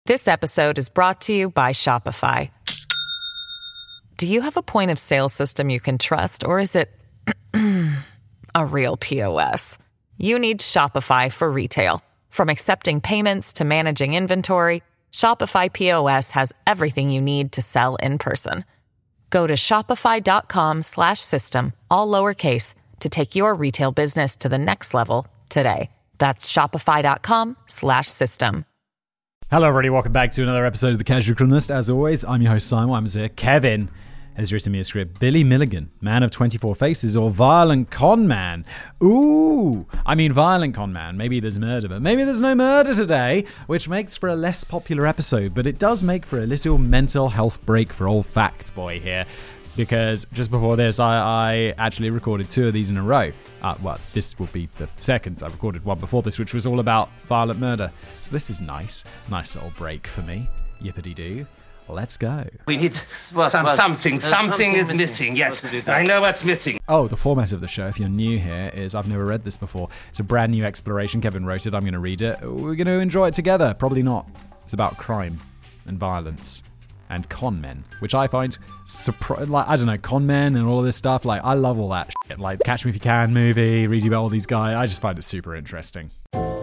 This episode is brought to you by Shopify. Do you have a point of sale system you can trust, or is it a real POS? You need Shopify for retail. From accepting payments to managing inventory, Shopify POS has everything you need to sell in person. Go to shopify.com/system, all lowercase, to take your retail business to the next level today. That's shopify.com/system. Hello everybody, welcome back to another episode of The Casual Criminalist. As always, I'm your host Simon. I'm here. Kevin has written me a script. Billy Milligan, Man of 24 Faces, or Violent Con Man. Ooh, I mean Violent Con Man. Maybe there's murder, but maybe there's no murder today, which makes for a less popular episode, but it does make for a little mental health break for old Fact Boy here. Because just before this, I actually recorded 2 of these in a row. This will be the second. I recorded one before this, which was all about violent murder. So this is nice. Nice little break for me. Yippity-doo. Let's go. We need something. Something is missing. Yes, I know what's missing. Oh, the format of the show, if you're new here, is I've never read this before. It's a brand new exploration. Kevin wrote it. I'm going to read it. We're going to enjoy it together. Probably not. It's about crime and violence and con men, which I find con men and all of this stuff. Like, I love all that shit. Like, Catch Me If You Can movie, read about all these guys. I just find it super interesting.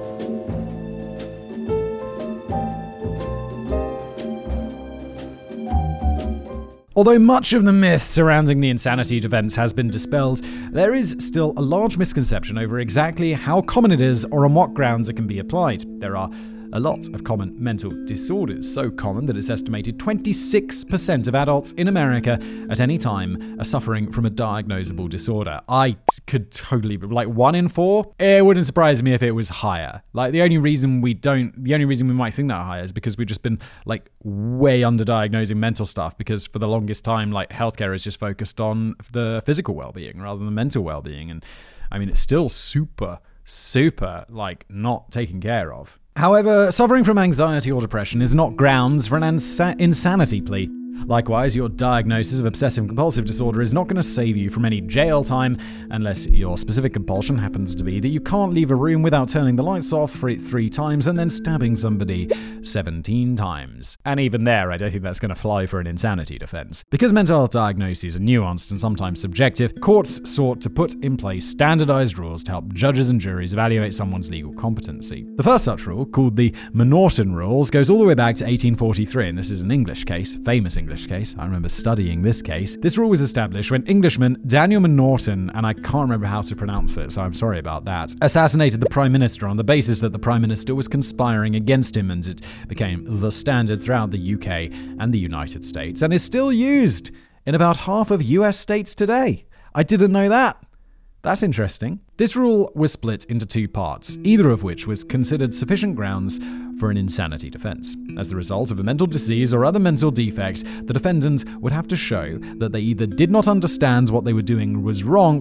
Although much of the myth surrounding the insanity defense has been dispelled, there is still a large misconception over exactly how common it is or on what grounds it can be applied. There are a lot of common mental disorders, so common that it's estimated 26% of adults in America at any time are suffering from a diagnosable disorder. I could totally, 1 in 4? It wouldn't surprise me if it was higher. The only reason we might think that higher is because we've just been way underdiagnosing mental stuff, because for the longest time, healthcare is just focused on the physical well-being rather than mental well-being. And I mean, it's still super, not taken care of. However, suffering from anxiety or depression is not grounds for an insanity plea. Likewise, your diagnosis of obsessive-compulsive disorder is not going to save you from any jail time unless your specific compulsion happens to be that you can't leave a room without turning the lights off for it 3 times and then stabbing somebody 17 times. And even there, I don't think that's going to fly for an insanity defense. Because mental health diagnoses are nuanced and sometimes subjective, courts sought to put in place standardized rules to help judges and juries evaluate someone's legal competency. The first such rule, called the M'Naghten Rules, goes all the way back to 1843, and this is an English case, famous English case. I remember studying this case. This rule was established when Englishman Daniel M'Naghten, and I can't remember how to pronounce it, so I'm sorry about that, assassinated the Prime Minister on the basis that the Prime Minister was conspiring against him, and it became the standard throughout the UK and the United States, and is still used in about half of US states today. I didn't know that. That's interesting. This rule was split into 2 parts, either of which was considered sufficient grounds for an insanity defense. As the result of a mental disease or other mental defect, the defendant would have to show that they either did not understand what they were doing was wrong,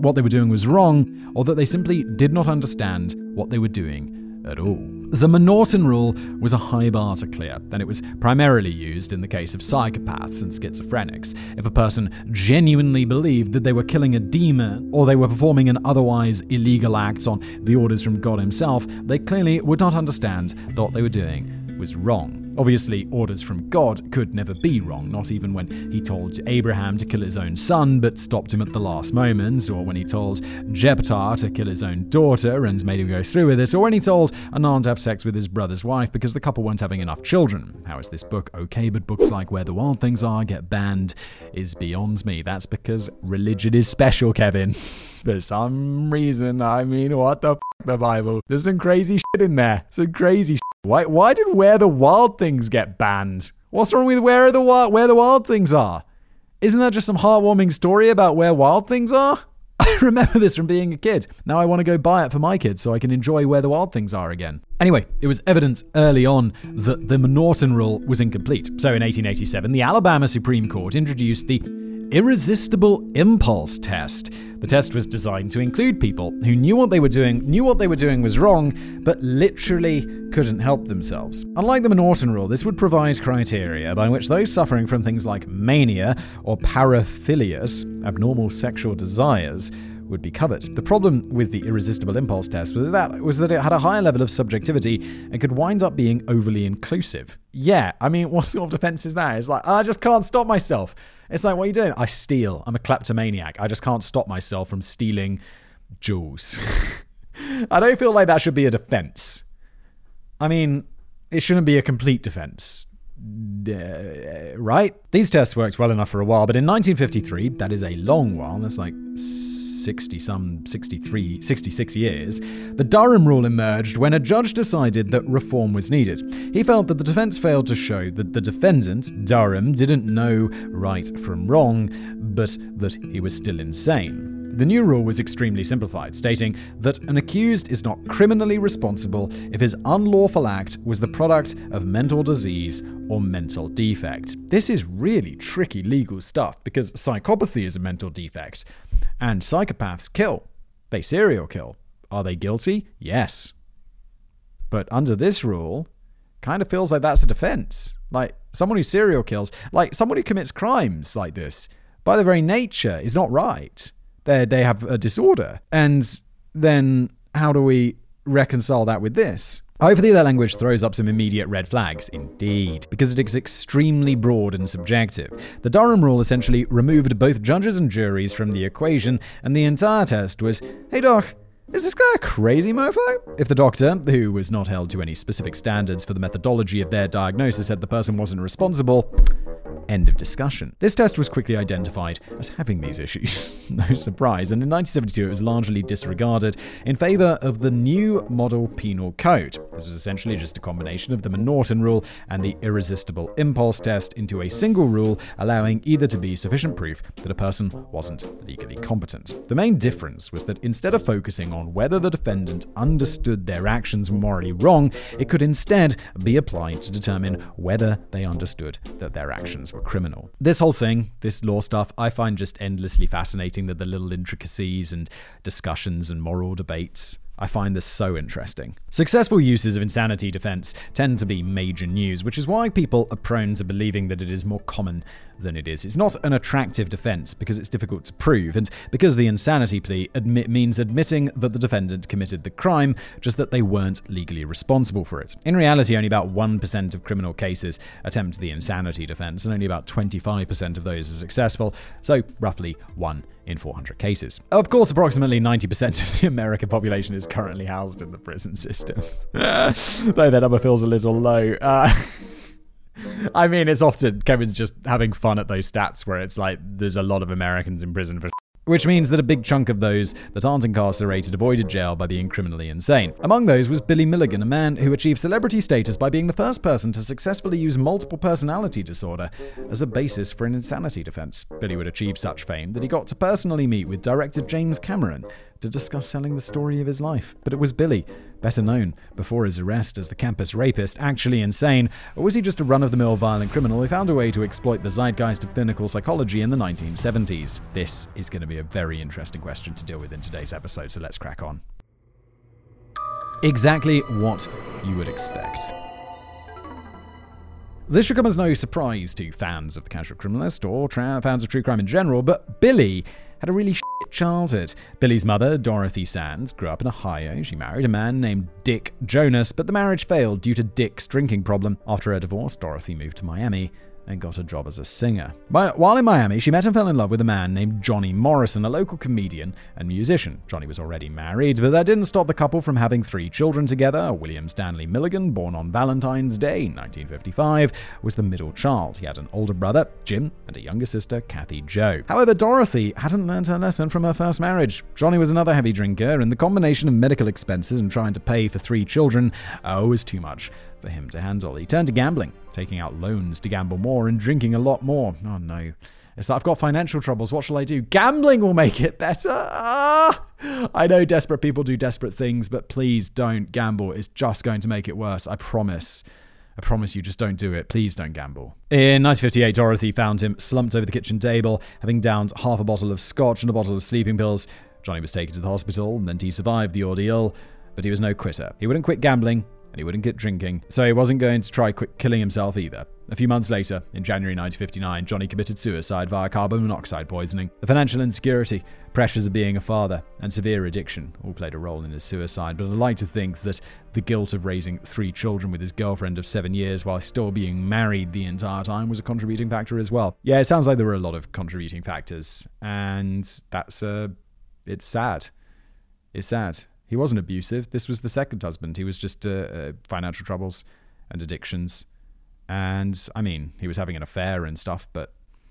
or that they simply did not understand what they were doing at all. The M'Naghten Rule was a high bar to clear, and it was primarily used in the case of psychopaths and schizophrenics. If a person genuinely believed that they were killing a demon, or they were performing an otherwise illegal act on the orders from God himself, they clearly would not understand that what they were doing was wrong. Obviously, orders from God could never be wrong, not even when he told Abraham to kill his own son but stopped him at the last moment, or when he told Jephthah to kill his own daughter and made him go through with it, or when he told Anan to have sex with his brother's wife because the couple weren't having enough children. How is this book okay, but books like Where the Wild Things Are get banned is beyond me. That's because religion is special, Kevin. For some reason, what the f***, the Bible? There's some crazy shit in there. Some crazy shit. Why did Where the Wild Things get banned? What's wrong with Where the Wild Things Are? Isn't that just some heartwarming story about where wild things are? I remember this from being a kid. Now I want to go buy it for my kids so I can enjoy Where the Wild Things Are again. Anyway, it was evident early on that the M'Naghten Rule was incomplete. So in 1887, the Alabama Supreme Court introduced the Irresistible Impulse Test. The test was designed to include people who knew what they were doing was wrong, but literally couldn't help themselves. Unlike the M'Naghten Rule, this would provide criteria by which those suffering from things like mania or paraphilias, abnormal sexual desires, would be covered. The problem with the Irresistible Impulse Test was that it had a higher level of subjectivity and could wind up being overly inclusive. Yeah, I mean, what sort of defense is that? It's like, I just can't stop myself. It's like, what are you doing? I steal. I'm a kleptomaniac. I just can't stop myself from stealing jewels. I don't feel like that should be a defense. I mean, it shouldn't be a complete defense. Right? These tests worked well enough for a while, but in 1953, that is a long while, that's like 66 years, the Durham Rule emerged when a judge decided that reform was needed. He felt that the defense failed to show that the defendant, Durham, didn't know right from wrong, but that he was still insane. The new rule was extremely simplified, stating that an accused is not criminally responsible if his unlawful act was the product of mental disease or mental defect. This is really tricky legal stuff because psychopathy is a mental defect, and psychopaths kill. They serial kill. Are they guilty? Yes. But under this rule, kind of feels like that's a defense. Like, someone who serial kills, like someone who commits crimes like this, by their very nature, is not right. They have a disorder. And then how do we reconcile that with this? Hopefully that language throws up some immediate red flags. Indeed, because it is extremely broad and subjective. The Durham Rule essentially removed both judges and juries from the equation, and the entire test was, hey doc, is this guy a crazy mofo? If the doctor, who was not held to any specific standards for the methodology of their diagnosis, said the person wasn't responsible, end of discussion. This test was quickly identified as having these issues. No surprise. And in 1972, it was largely disregarded in favor of the new Model Penal Code. This was essentially just a combination of the M'Naughton Rule and the Irresistible Impulse Test into a single rule, allowing either to be sufficient proof that a person wasn't legally competent. The main difference was that instead of focusing on whether the defendant understood their actions were morally wrong, it could instead be applied to determine whether they understood that their actions were criminal. This whole thing, this law stuff, I find just endlessly fascinating, that the little intricacies and discussions and moral debates. I find this so interesting. Successful uses of insanity defense tend to be major news, which is why people are prone to believing that it is more common than it is. It's not an attractive defense because it's difficult to prove, and because the insanity plea means admitting that the defendant committed the crime, just that they weren't legally responsible for it. In reality, only about 1% of criminal cases attempt the insanity defense, and only about 25% of those are successful, so roughly 1 in 400 cases. Of course, approximately 90% of the American population is currently housed in the prison system. Though that number feels a little low. I mean, it's often Kevin's just having fun at those stats where it's like there's a lot of Americans in prison for which means that a big chunk of those that aren't incarcerated avoided jail by being criminally insane. Among those was Billy Milligan, a man who achieved celebrity status by being the first person to successfully use multiple personality disorder as a basis for an insanity defense. Billy would achieve such fame that he got to personally meet with director James Cameron to discuss selling the story of his life. But it was Billy, better known before his arrest as the campus rapist, actually insane, or was he just a run-of-the-mill violent criminal who found a way to exploit the zeitgeist of clinical psychology in the 1970s? This is going to be a very interesting question to deal with in today's episode, so let's crack on. Exactly what you would expect. This should come as no surprise to fans of The Casual Criminalist or fans of true crime in general, but Billy had a really shit childhood. Billy's mother, Dorothy Sands, grew up in Ohio. She married a man named Dick Jonas, but the marriage failed due to Dick's drinking problem. After her divorce, Dorothy moved to Miami and got a job as a singer. While in Miami, she met and fell in love with a man named Johnny Morrison, a local comedian and musician. Johnny was already married, but that didn't stop the couple from having 3 children together. William Stanley Milligan, born on Valentine's Day, 1955, was the middle child. He had an older brother, Jim, and a younger sister, Kathy Jo. However, Dorothy hadn't learned her lesson from her first marriage. Johnny was another heavy drinker, and the combination of medical expenses and trying to pay for 3 children was too much for him to handle. He turned to gambling, taking out loans to gamble more and drinking a lot more. Oh no. It's like, I've got financial troubles. What shall I do? Gambling will make it better. I know desperate people do desperate things, but please don't gamble. It's just going to make it worse. I promise you, just don't do it. Please don't gamble. In 1958, Dorothy found him slumped over the kitchen table, having downed half a bottle of scotch and a bottle of sleeping pills. Johnny was taken to the hospital, and he survived the ordeal. But he was no quitter. He wouldn't quit gambling, and he wouldn't quit drinking, so he wasn't going to try killing himself either. A few months later, in January 1959, Johnny committed suicide via carbon monoxide poisoning. The financial insecurity, pressures of being a father, and severe addiction all played a role in his suicide, but I'd like to think that the guilt of raising 3 children with his girlfriend of 7 years while still being married the entire time was a contributing factor as well. Yeah, it sounds like there were a lot of contributing factors, and it's sad. It's sad. He wasn't abusive. This was the second husband. He was just financial troubles and addictions. And, I mean, he was having an affair and stuff, but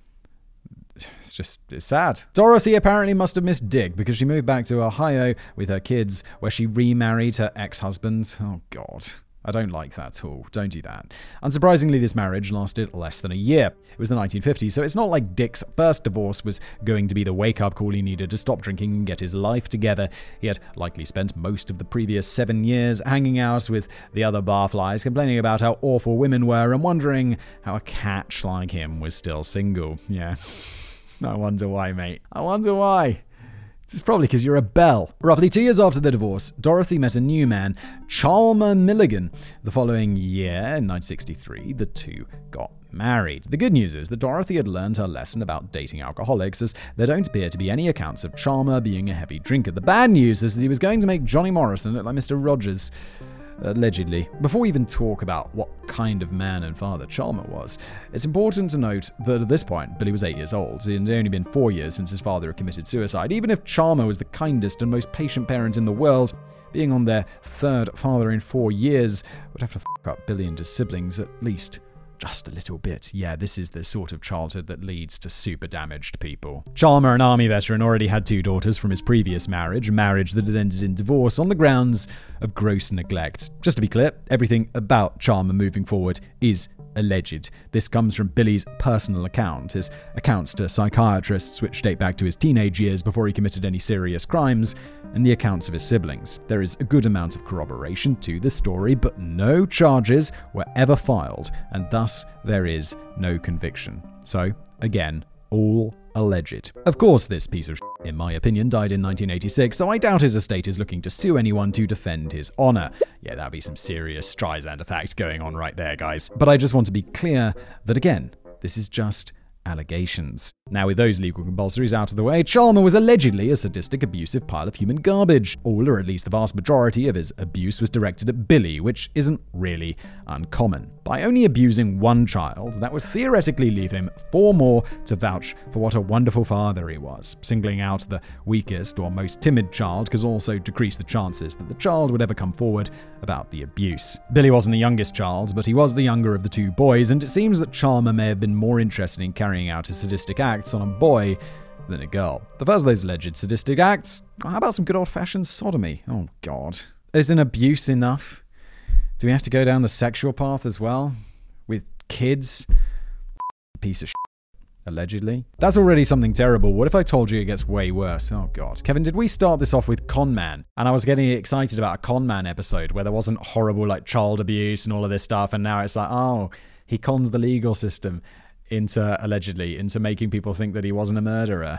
it's sad. Dorothy apparently must have missed Dick because she moved back to Ohio with her kids, where she remarried her ex-husband. Oh, God. I don't like that at all. Don't do that. Unsurprisingly, this marriage lasted less than a year. It was the 1950s, so it's not like Dick's first divorce was going to be the wake-up call he needed to stop drinking and get his life together. He had likely spent most of the previous 7 years hanging out with the other barflies, complaining about how awful women were and wondering how a catch like him was still single. Yeah. I wonder why, mate. I wonder why. It's probably because you're a belle. Roughly 2 years after the divorce, Dorothy met a new man, Chalmer Milligan. The following year, in 1963, the two got married. The good news is that Dorothy had learned her lesson about dating alcoholics, as there don't appear to be any accounts of Chalmer being a heavy drinker. The bad news is that he was going to make Johnny Morrison look like Mr. Rogers. Allegedly. Before we even talk about what kind of man and father Chalmer was, it's important to note that at this point, Billy was 8 years old. It had only been 4 years since his father had committed suicide. Even if Chalmer was the kindest and most patient parent in the world, being on their third father in 4 years would have to fuck up Billy and his siblings at least just a little bit. Yeah, this is the sort of childhood that leads to super damaged people. Chalmer, an army veteran, already had 2 daughters from his previous marriage, a marriage that had ended in divorce on the grounds of gross neglect. Just to be clear, everything about Chalmer moving forward is alleged. This comes from Billy's personal account, his accounts to psychiatrists which date back to his teenage years before he committed any serious crimes, and the accounts of his siblings. There is a good amount of corroboration to the story, but no charges were ever filed, and thus there is no conviction. So, again, all alleged. Of course, this piece of shit, in my opinion, died in 1986, so I doubt his estate is looking to sue anyone to defend his honor. Yeah, that'd be some serious Streisand effect going on right there, guys. But I just want to be clear that, again, this is just allegations. Now, with those legal compulsories out of the way, Chalmer was allegedly a sadistic, abusive pile of human garbage. All, or at least the vast majority of his abuse, was directed at Billy, which isn't really uncommon. By only abusing one child, that would theoretically leave him 4 more to vouch for what a wonderful father he was. Singling out the weakest or most timid child could also decrease the chances that the child would ever come forward about the abuse. Billy wasn't the youngest child, but he was the younger of the 2 boys, and it seems that Chalmer may have been more interested in carrying out his sadistic acts on a boy than a girl. The first of those alleged sadistic acts, how about some good old-fashioned sodomy? Oh, God. Isn't abuse enough? Do we have to go down the sexual path as well? With kids? Piece of shit. Allegedly. That's already something terrible. What if I told you it gets way worse? Oh, God. Kevin, did we start this off with Con Man? And I was getting excited about a Con Man episode where there wasn't horrible, child abuse and all of this stuff, and now it's like, oh, he cons the legal system into making people think that he wasn't a murderer.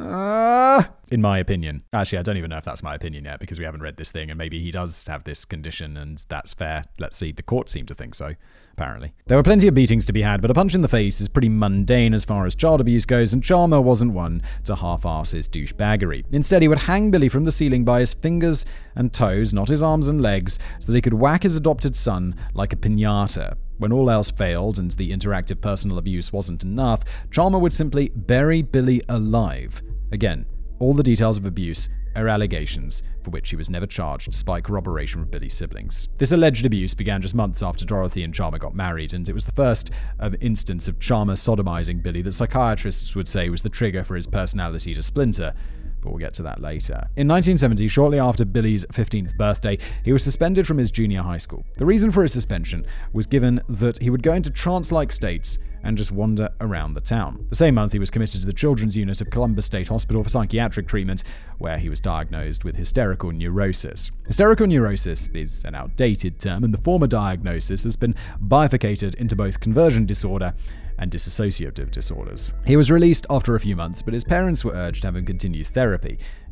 In my opinion. Actually, I don't even know if that's my opinion yet, because we haven't read this thing, and maybe he does have this condition, and that's fair. Let's see. The court seemed to think so, apparently. There were plenty of beatings to be had, but a punch in the face is pretty mundane as far as child abuse goes, and Chalmer wasn't one to half-arse his douchebaggery. Instead, he would hang Billy from the ceiling by his fingers and toes, not his arms and legs, so that he could whack his adopted son like a piñata. When all else failed and the interactive personal abuse wasn't enough, Chalmer would simply bury Billy alive. Again, all the details of abuse are allegations for which he was never charged, despite corroboration from Billy's siblings. This alleged abuse began just months after Dorothy and Chalmer got married, and it was the first instance of Chalmer sodomizing Billy that psychiatrists would say was the trigger for his personality to splinter. But we'll get to that later. In 1970, shortly after Billy's 15th birthday, he was suspended from his junior high school. The reason for his suspension was given that he would go into trance-like states and just wander around the town. The same month, he was committed to the Children's Unit of Columbus State Hospital for psychiatric treatment, where he was diagnosed with hysterical neurosis. Hysterical neurosis is an outdated term, and the former diagnosis has been bifurcated into both conversion disorder and dissociative disorders. He was released after a few months, but his parents were urged to have him continue therapy.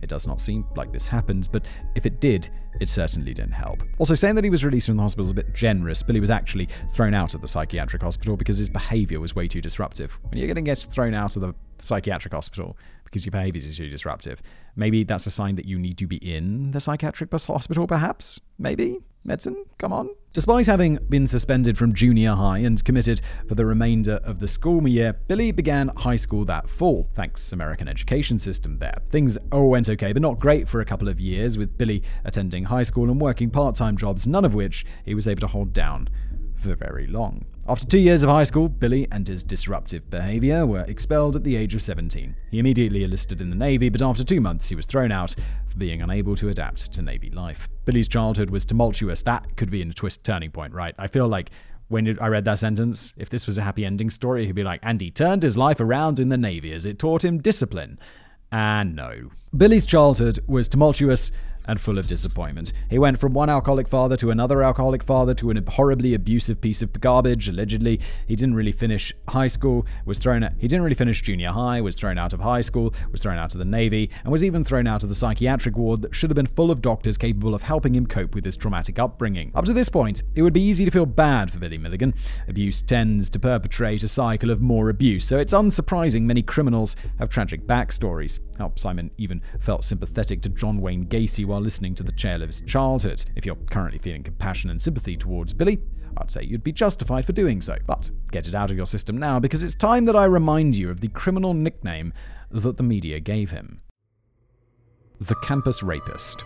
It does not seem like this happened, but if it did, it certainly didn't help. Also, saying that he was released from the hospital is a bit generous. Billy was actually thrown out of the psychiatric hospital because his behaviour was way too disruptive. When you're going to get thrown out of the psychiatric hospital because your behaviour is too disruptive, maybe that's a sign that you need to be in the psychiatric hospital, perhaps? Maybe? Medicine? Come on. Despite having been suspended from junior high and committed for the remainder of the school year, Billy began high school that fall, thanks to American education system there. Things all went okay, but not great for a couple of years, with Billy attending high school and working part-time jobs, none of which he was able to hold down for very long. After 2 years of high school, Billy and his disruptive behaviour were expelled at the age of 17. He immediately enlisted in the Navy, but after 2 months he was thrown out for being unable to adapt to Navy life. Billy's childhood was tumultuous. That could be a turning point, right? I feel like when I read that sentence, if this was a happy ending story, he'd be like, and he turned his life around in the Navy as it taught him discipline. And no. Billy's childhood was tumultuous and full of disappointment. He went from one alcoholic father to another alcoholic father to an horribly abusive piece of garbage, allegedly. He didn't really finish high school, he didn't really finish junior high, was thrown out of high school, was thrown out of the Navy, and was even thrown out of the psychiatric ward that should have been full of doctors capable of helping him cope with his traumatic upbringing. Up to this point, it would be easy to feel bad for Billy Milligan. Abuse tends to perpetrate a cycle of more abuse, so it's unsurprising many criminals have tragic backstories. Simon even felt sympathetic to John Wayne Gacy while listening to the tale of his childhood. If you're currently feeling compassion and sympathy towards Billy, I'd say you'd be justified for doing so. But get it out of your system now, because it's time that I remind you of the criminal nickname that the media gave him. The Campus Rapist.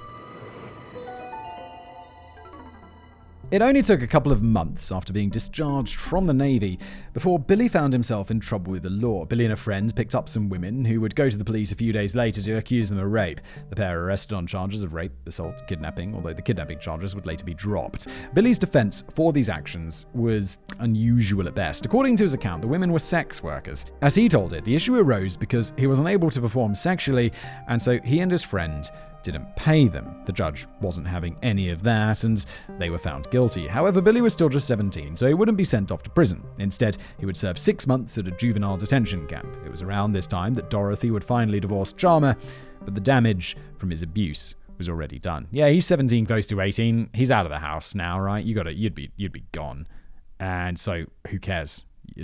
It only took a couple of months after being discharged from the Navy before Billy found himself in trouble with the law. Billy and a friend picked up some women who would go to the police a few days later to accuse them of rape. The pair were arrested on charges of rape, assault, kidnapping, although the kidnapping charges would later be dropped. Billy's defense for these actions was unusual at best. According to his account, the women were sex workers. As he told it, the issue arose because he was unable to perform sexually, and so he and his friend didn't pay them. The judge wasn't having any of that, and they were found guilty. However, Billy was still just 17, so he wouldn't be sent off to prison. Instead, he would serve 6 months at a juvenile detention camp. It was around this time that Dorothy would finally divorce Chalmer, but the damage from his abuse was already done. Yeah, he's 17, close to 18. He's out of the house now, right? You'd be gone. And so, who cares?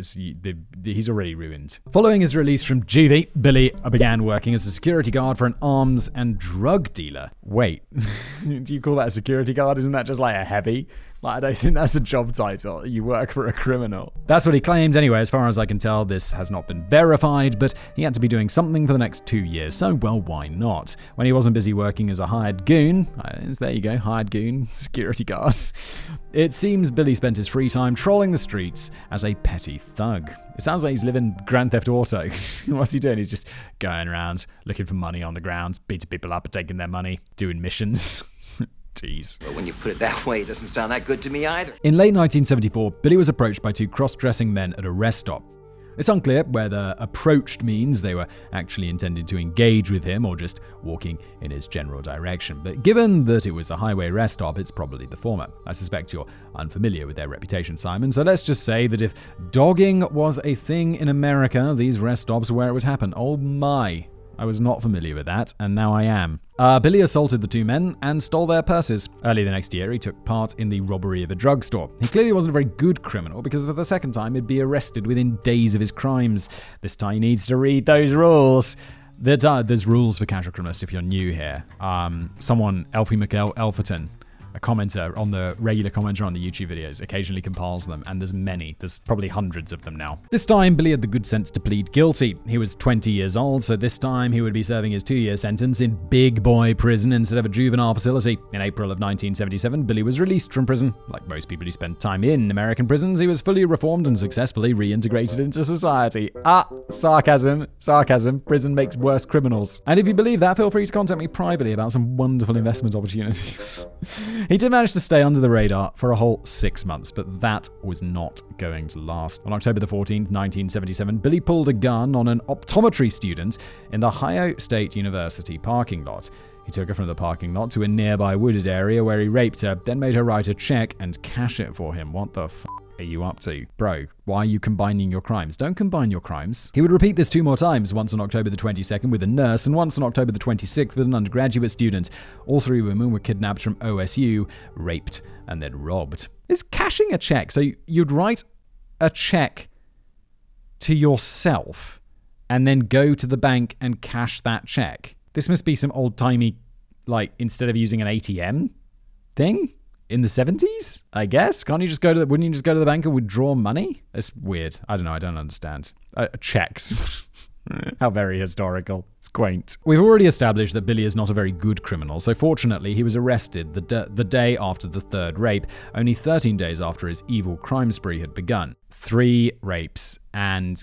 He's already ruined. Following his release from juvie, Billy began working as a security guard for an arms and drug dealer. Wait, do you call that a security guard? Isn't that just like a heavy? I don't think that's a job title. You work for a criminal. That's what he claims anyway. As far as I can tell, this has not been verified, but he had to be doing something for the next 2 years, so well, why not? When he wasn't busy working as a hired goon, there you go, hired goon, security guard, it seems Billy spent his free time trolling the streets as a petty thug. It sounds like he's living Grand Theft Auto. What's he doing? He's just going around looking for money on the ground, beating people up and taking their money, doing missions. Jeez. Well, when you put it that way, it doesn't sound that good to me either. In late 1974, Billy was approached by 2 cross-dressing men at a rest stop. It's unclear whether approached means they were actually intended to engage with him or just walking in his general direction. But given that it was a highway rest stop, it's probably the former. I suspect you're unfamiliar with their reputation, Simon, so let's just say that if dogging was a thing in America, these rest stops were where it would happen. Oh my. I was not familiar with that, and now I am. Billy assaulted the 2 men and stole their purses. Early the next year, he took part in the robbery of a drugstore. He clearly wasn't a very good criminal, because for the second time, he'd be arrested within days of his crimes. This time he needs to read those rules. There's rules for casual criminals if you're new here. Elfie McElferton, a commenter on the regular commenter on the YouTube videos, occasionally compiles them, and there's probably hundreds of them now. This time, Billy had the good sense to plead guilty. He was 20 years old, so this time he would be serving his 2-year sentence in big boy prison instead of a juvenile facility. In April of 1977, Billy was released from prison. Like most people who spend time in American prisons, he was fully reformed and successfully reintegrated into society. Sarcasm. Prison makes worse criminals. And if you believe that, feel free to contact me privately about some wonderful investment opportunities. He did manage to stay under the radar for a whole 6 months, but that was not going to last. On October the 14th, 1977, Billy pulled a gun on an optometry student in the Ohio State University parking lot. He took her from the parking lot to a nearby wooded area where he raped her, then made her write a check and cash it for him. What the f***? are you up to? Bro, why are you combining your crimes? Don't combine your crimes. He would repeat this 2 more times, once on October the 22nd with a nurse and once on October the 26th with an undergraduate student. All 3 women were kidnapped from OSU, raped, and then robbed. Is cashing a check? So you'd write a check to yourself and then go to the bank and cash that check. This must be some old-timey, like, instead of using an ATM thing in the 70s, I guess. Wouldn't you just go to the bank and withdraw money? It's weird. I don't know. I don't understand. Checks. How very historical. It's quaint. We've already established that Billy is not a very good criminal, so fortunately he was arrested the day after the 3rd rape, only 13 days after his evil crime spree had begun. 3 rapes and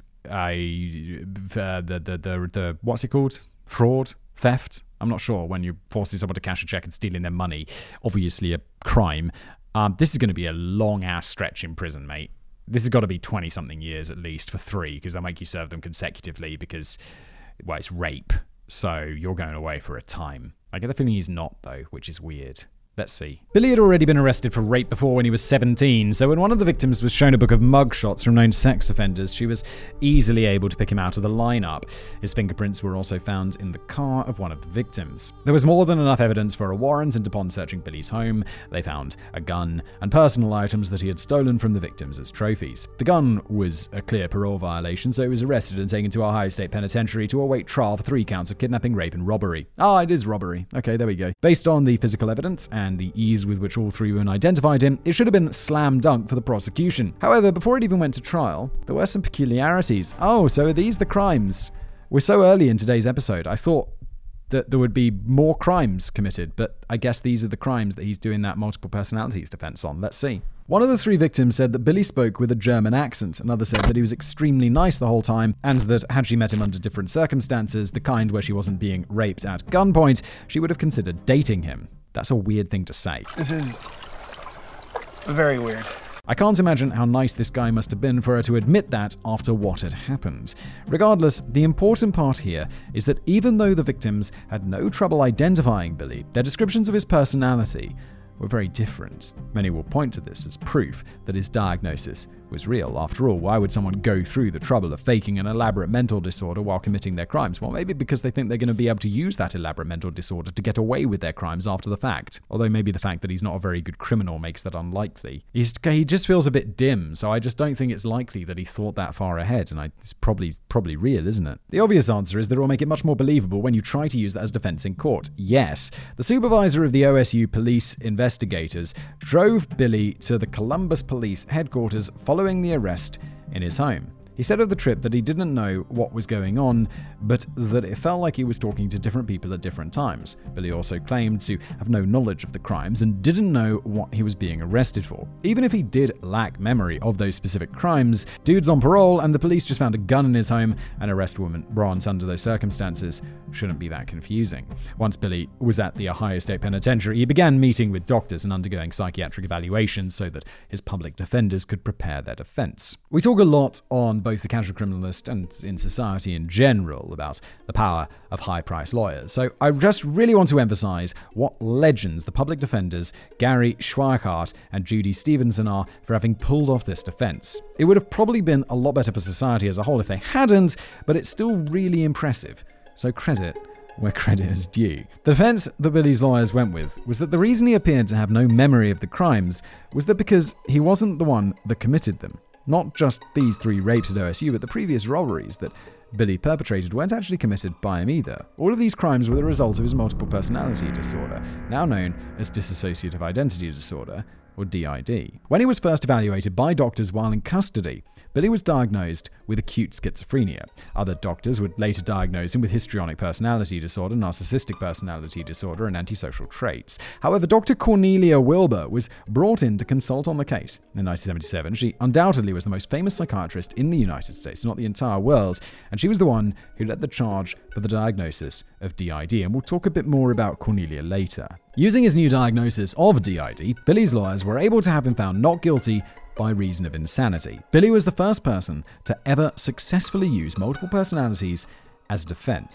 the what's it called? Fraud? Theft? I'm not sure. When you're forcing someone to cash a check and stealing their money, obviously a crime. This is going to be a long-ass stretch in prison, mate. This has got to be 20-something years at least for 3, because they'll make you serve them consecutively because, well, it's rape. So you're going away for a time. I get the feeling he's not, though, which is weird. Let's see. Billy had already been arrested for rape before when he was 17, so when one of the victims was shown a book of mugshots from known sex offenders, she was easily able to pick him out of the lineup. His fingerprints were also found in the car of one of the victims. There was more than enough evidence for a warrant, and upon searching Billy's home, they found a gun and personal items that he had stolen from the victims as trophies. The gun was a clear parole violation, so he was arrested and taken to Ohio State Penitentiary to await trial for 3 counts of kidnapping, rape, and robbery. It is robbery. Okay, there we go. Based on the physical evidence and the ease with which all 3 women identified him, it should have been slam dunk for the prosecution. However, before it even went to trial, there were some peculiarities. So are these the crimes? We're so early in today's episode. I thought that there would be more crimes committed, but I guess these are the crimes that he's doing that multiple personalities defense on. Let's see. One of the 3 victims said that Billy spoke with a German accent. Another said that he was extremely nice the whole time, and that had she met him under different circumstances, the kind where she wasn't being raped at gunpoint, she would have considered dating him. That's a weird thing to say. This is very weird. I can't imagine how nice this guy must have been for her to admit that after what had happened. Regardless, the important part here is that even though the victims had no trouble identifying Billy, their descriptions of his personality were very different. Many will point to this as proof that his diagnosis was real. After all, why would someone go through the trouble of faking an elaborate mental disorder while committing their crimes? Well, maybe because they think they're going to be able to use that elaborate mental disorder to get away with their crimes after the fact. Although maybe the fact that he's not a very good criminal makes that unlikely. He just feels a bit dim, so I just don't think it's likely that he thought that far ahead, and it's probably real, isn't it? The obvious answer is that it will make it much more believable when you try to use that as defense in court. Yes, the supervisor of the OSU police investigators drove Billy to the Columbus Police headquarters following the arrest in his home. He said of the trip that he didn't know what was going on, but that it felt like he was talking to different people at different times. Billy also claimed to have no knowledge of the crimes and didn't know what he was being arrested for. Even if he did lack memory of those specific crimes, dude's on parole and the police just found a gun in his home, and arrest warrants under those circumstances shouldn't be that confusing. Once Billy was at the Ohio State Penitentiary, he began meeting with doctors and undergoing psychiatric evaluations so that his public defenders could prepare their defense. We talk a lot on both the Casual Criminalist and in society in general about the power of high-priced lawyers. So I just really want to emphasize what legends the public defenders Gary Schweikart and Judy Stevenson are for having pulled off this defense. It would have probably been a lot better for society as a whole if they hadn't, but it's still really impressive. So credit where credit is due. The defense that Billy's lawyers went with was that the reason he appeared to have no memory of the crimes was that because he wasn't the one that committed them. Not just these 3 rapes at OSU, but the previous robberies that Billy perpetrated weren't actually committed by him either. All of these crimes were the result of his multiple personality disorder, now known as dissociative identity disorder, or DID. When he was first evaluated by doctors while in custody, Billy was diagnosed with acute schizophrenia. Other doctors would later diagnose him with histrionic personality disorder, narcissistic personality disorder, and antisocial traits. However, Dr. Cornelia Wilbur was brought in to consult on the case. In 1977, she undoubtedly was the most famous psychiatrist in the United States, not the entire world, and she was the one who led the charge for the diagnosis of DID, and we'll talk a bit more about Cornelia later. Using his new diagnosis of DID, Billy's lawyers were able to have him found not guilty by reason of insanity. Billy was the first person to ever successfully use multiple personalities as defense.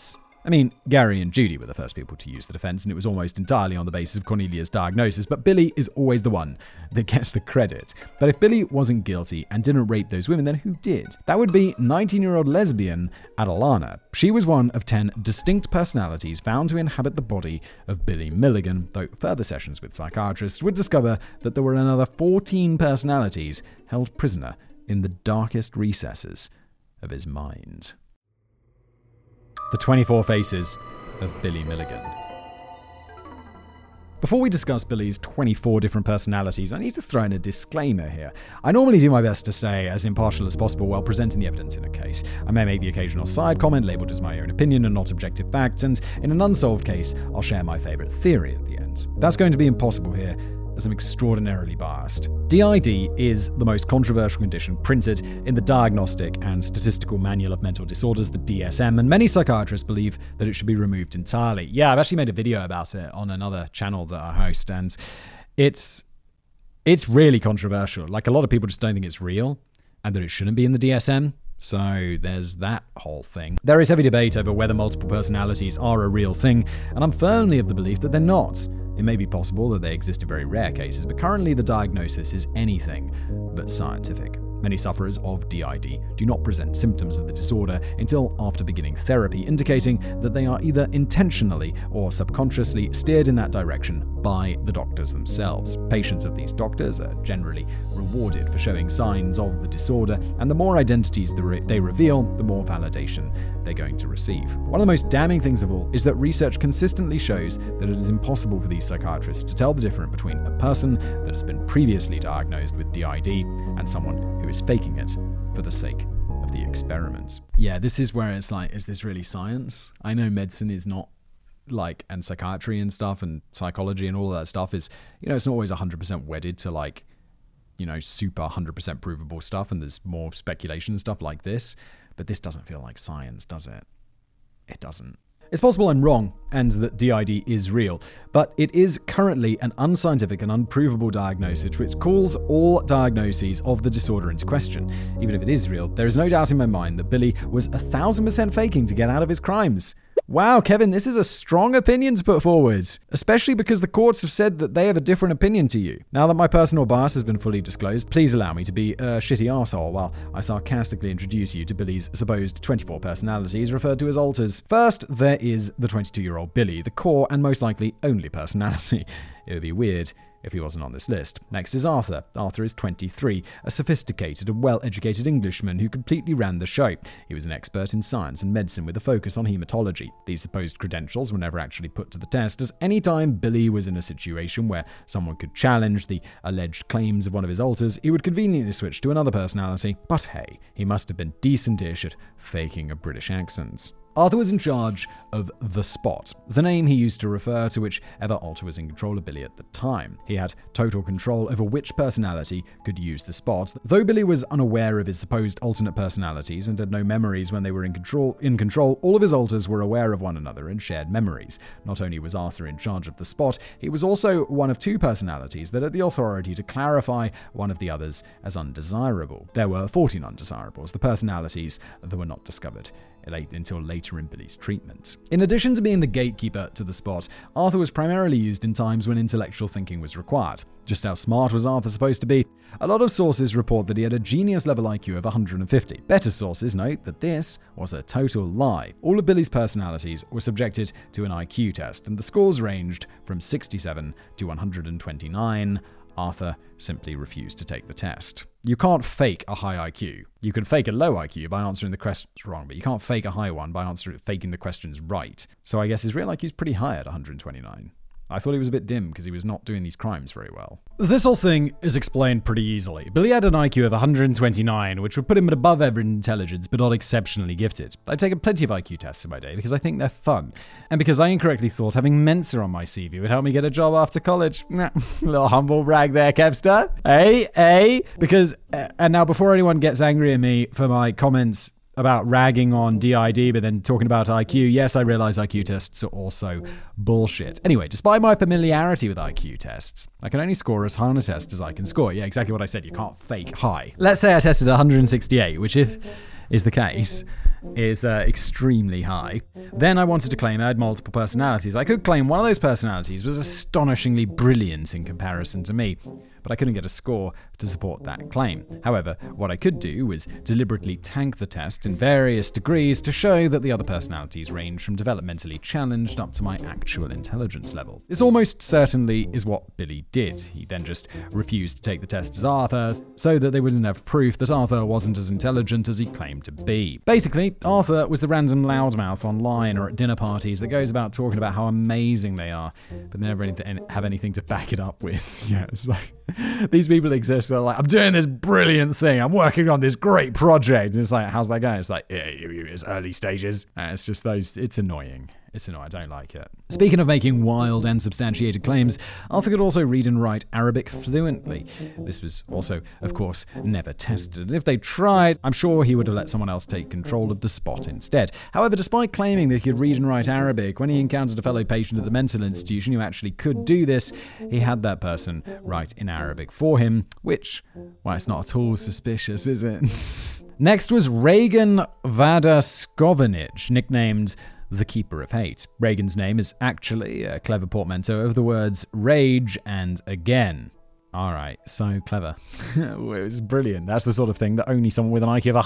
I mean, Gary and Judy were the first people to use the defense, and it was almost entirely on the basis of Cornelia's diagnosis, but Billy is always the one that gets the credit. But if Billy wasn't guilty and didn't rape those women, then who did? That would be 19-year-old lesbian Adelana. She was one of 10 distinct personalities found to inhabit the body of Billy Milligan, though further sessions with psychiatrists would discover that there were another 14 personalities held prisoner in the darkest recesses of his mind. The 24 Faces of Billy Milligan. Before we discuss Billy's 24 different personalities, I need to throw in a disclaimer here. I normally do my best to stay as impartial as possible while presenting the evidence in a case. I may make the occasional side comment labeled as my own opinion and not objective fact, and in an unsolved case, I'll share my favorite theory at the end. That's going to be impossible here, as I'm extraordinarily biased. DID is the most controversial condition printed in the Diagnostic and Statistical Manual of Mental Disorders, the DSM, and many psychiatrists believe that it should be removed entirely. Yeah, I've actually made a video about it on another channel that I host, and it's really controversial. Like, a lot of people just don't think it's real and that it shouldn't be in the DSM. So there's that whole thing. There is heavy debate over whether multiple personalities are a real thing, and I'm firmly of the belief that they're not. It may be possible that they exist in very rare cases, but currently the diagnosis is anything but scientific. Many sufferers of DID do not present symptoms of the disorder until after beginning therapy, indicating that they are either intentionally or subconsciously steered in that direction by the doctors themselves. Patients of these doctors are generally rewarded for showing signs of the disorder, and the more identities they reveal, the more validation they're going to receive. One of the most damning things of all is that research consistently shows that it is impossible for these psychiatrists to tell the difference between a person that has been previously diagnosed with DID and someone who is faking it for the sake of the experiment. Yeah, this is where it's like, is this really science? I know medicine is not like, and psychiatry and stuff and psychology and all of that stuff is, it's not always 100% wedded to like, super 100% provable stuff, and there's more speculation and stuff like this. But this doesn't feel like science, does it? It doesn't. It's possible I'm wrong, and that DID is real, but it is currently an unscientific and unprovable diagnosis which calls all diagnoses of the disorder into question. Even if it is real, there is no doubt in my mind that Billy was 1,000% faking to get out of his crimes. Wow, Kevin, this is a strong opinion to put forward, especially because the courts have said that they have a different opinion to you. Now that my personal bias has been fully disclosed, please allow me to be a shitty arsehole while I sarcastically introduce you to Billy's supposed 24 personalities referred to as alters. First, there is the 22-year-old Billy, the core and most likely only personality. It would be weird if he wasn't on this list. Next is Arthur. Arthur is 23, a sophisticated and well-educated Englishman who completely ran the show. He was an expert in science and medicine with a focus on hematology. These supposed credentials were never actually put to the test, as any time Billy was in a situation where someone could challenge the alleged claims of one of his alters, he would conveniently switch to another personality. But hey, he must have been decent-ish at faking a British accent. Arthur was in charge of The Spot, the name he used to refer to whichever alter was in control of Billy at the time. He had total control over which personality could use the Spot. Though Billy was unaware of his supposed alternate personalities and had no memories when they were in control, all of his alters were aware of one another and shared memories. Not only was Arthur in charge of The Spot, he was also one of two personalities that had the authority to clarify one of the others as undesirable. There were 14 undesirables, the personalities that were not discovered until later in Billy's treatment. In addition to being the gatekeeper to the Spot, Arthur was primarily used in times when intellectual thinking was required. Just how smart was Arthur supposed to be? A lot of sources report that he had a genius-level IQ of 150. Better sources note that this was a total lie. All of Billy's personalities were subjected to an IQ test, and the scores ranged from 67 to 129. Arthur simply refused to take the test. You can't fake a high IQ. You can fake a low IQ by answering the questions wrong, but you can't fake a high one by faking the questions right. So I guess his real IQ is pretty high at 129. I thought he was a bit dim because he was not doing these crimes very well. This whole thing is explained pretty easily. Billy had an IQ of 129, which would put him at above average intelligence, but not exceptionally gifted. I've taken plenty of IQ tests in my day because I think they're fun. And because I incorrectly thought having Mensa on my CV would help me get a job after college. Nah, little humble brag there, Kevster. Hey. Because, and now before anyone gets angry at me for my comments about ragging on DID, but then talking about IQ. Yes, I realize IQ tests are also bullshit. Anyway, despite my familiarity with IQ tests, I can only score as high on a test as I can score. Yeah, exactly what I said. You can't fake high. Let's say I tested 168, which if is the case is extremely high. Then I wanted to claim I had multiple personalities. I could claim one of those personalities was astonishingly brilliant in comparison to me, but I couldn't get a score to support that claim. However, what I could do was deliberately tank the test in various degrees to show that the other personalities range from developmentally challenged up to my actual intelligence level. This almost certainly is what Billy did. He then just refused to take the test as Arthur so that they wouldn't have proof that Arthur wasn't as intelligent as he claimed to be. Basically, Arthur was the random loudmouth online or at dinner parties that goes about talking about how amazing they are, but they never have anything to back it up with. Yeah, it's like these people exist. They're like, I'm doing this brilliant thing. I'm working on this great project. And it's like, how's that going? It's like, yeah, it's early stages. It's just those. It's annoying. It's annoying. I don't like it. Speaking of making wild and substantiated claims, Arthur could also read and write Arabic fluently. This was also, of course, never tested. If they tried, I'm sure he would have let someone else take control of the spot instead. However, despite claiming that he could read and write Arabic, when he encountered a fellow patient at the mental institution who actually could do this, he had that person write in Arabic for him, which, well, it's not at all suspicious, is it? Next was Reagan Vadaskovich, nicknamed the Keeper of Hate. Reagan's name is actually a clever portmanteau of the words rage and again. Alright, so clever. It was brilliant. That's the sort of thing that only someone with an IQ of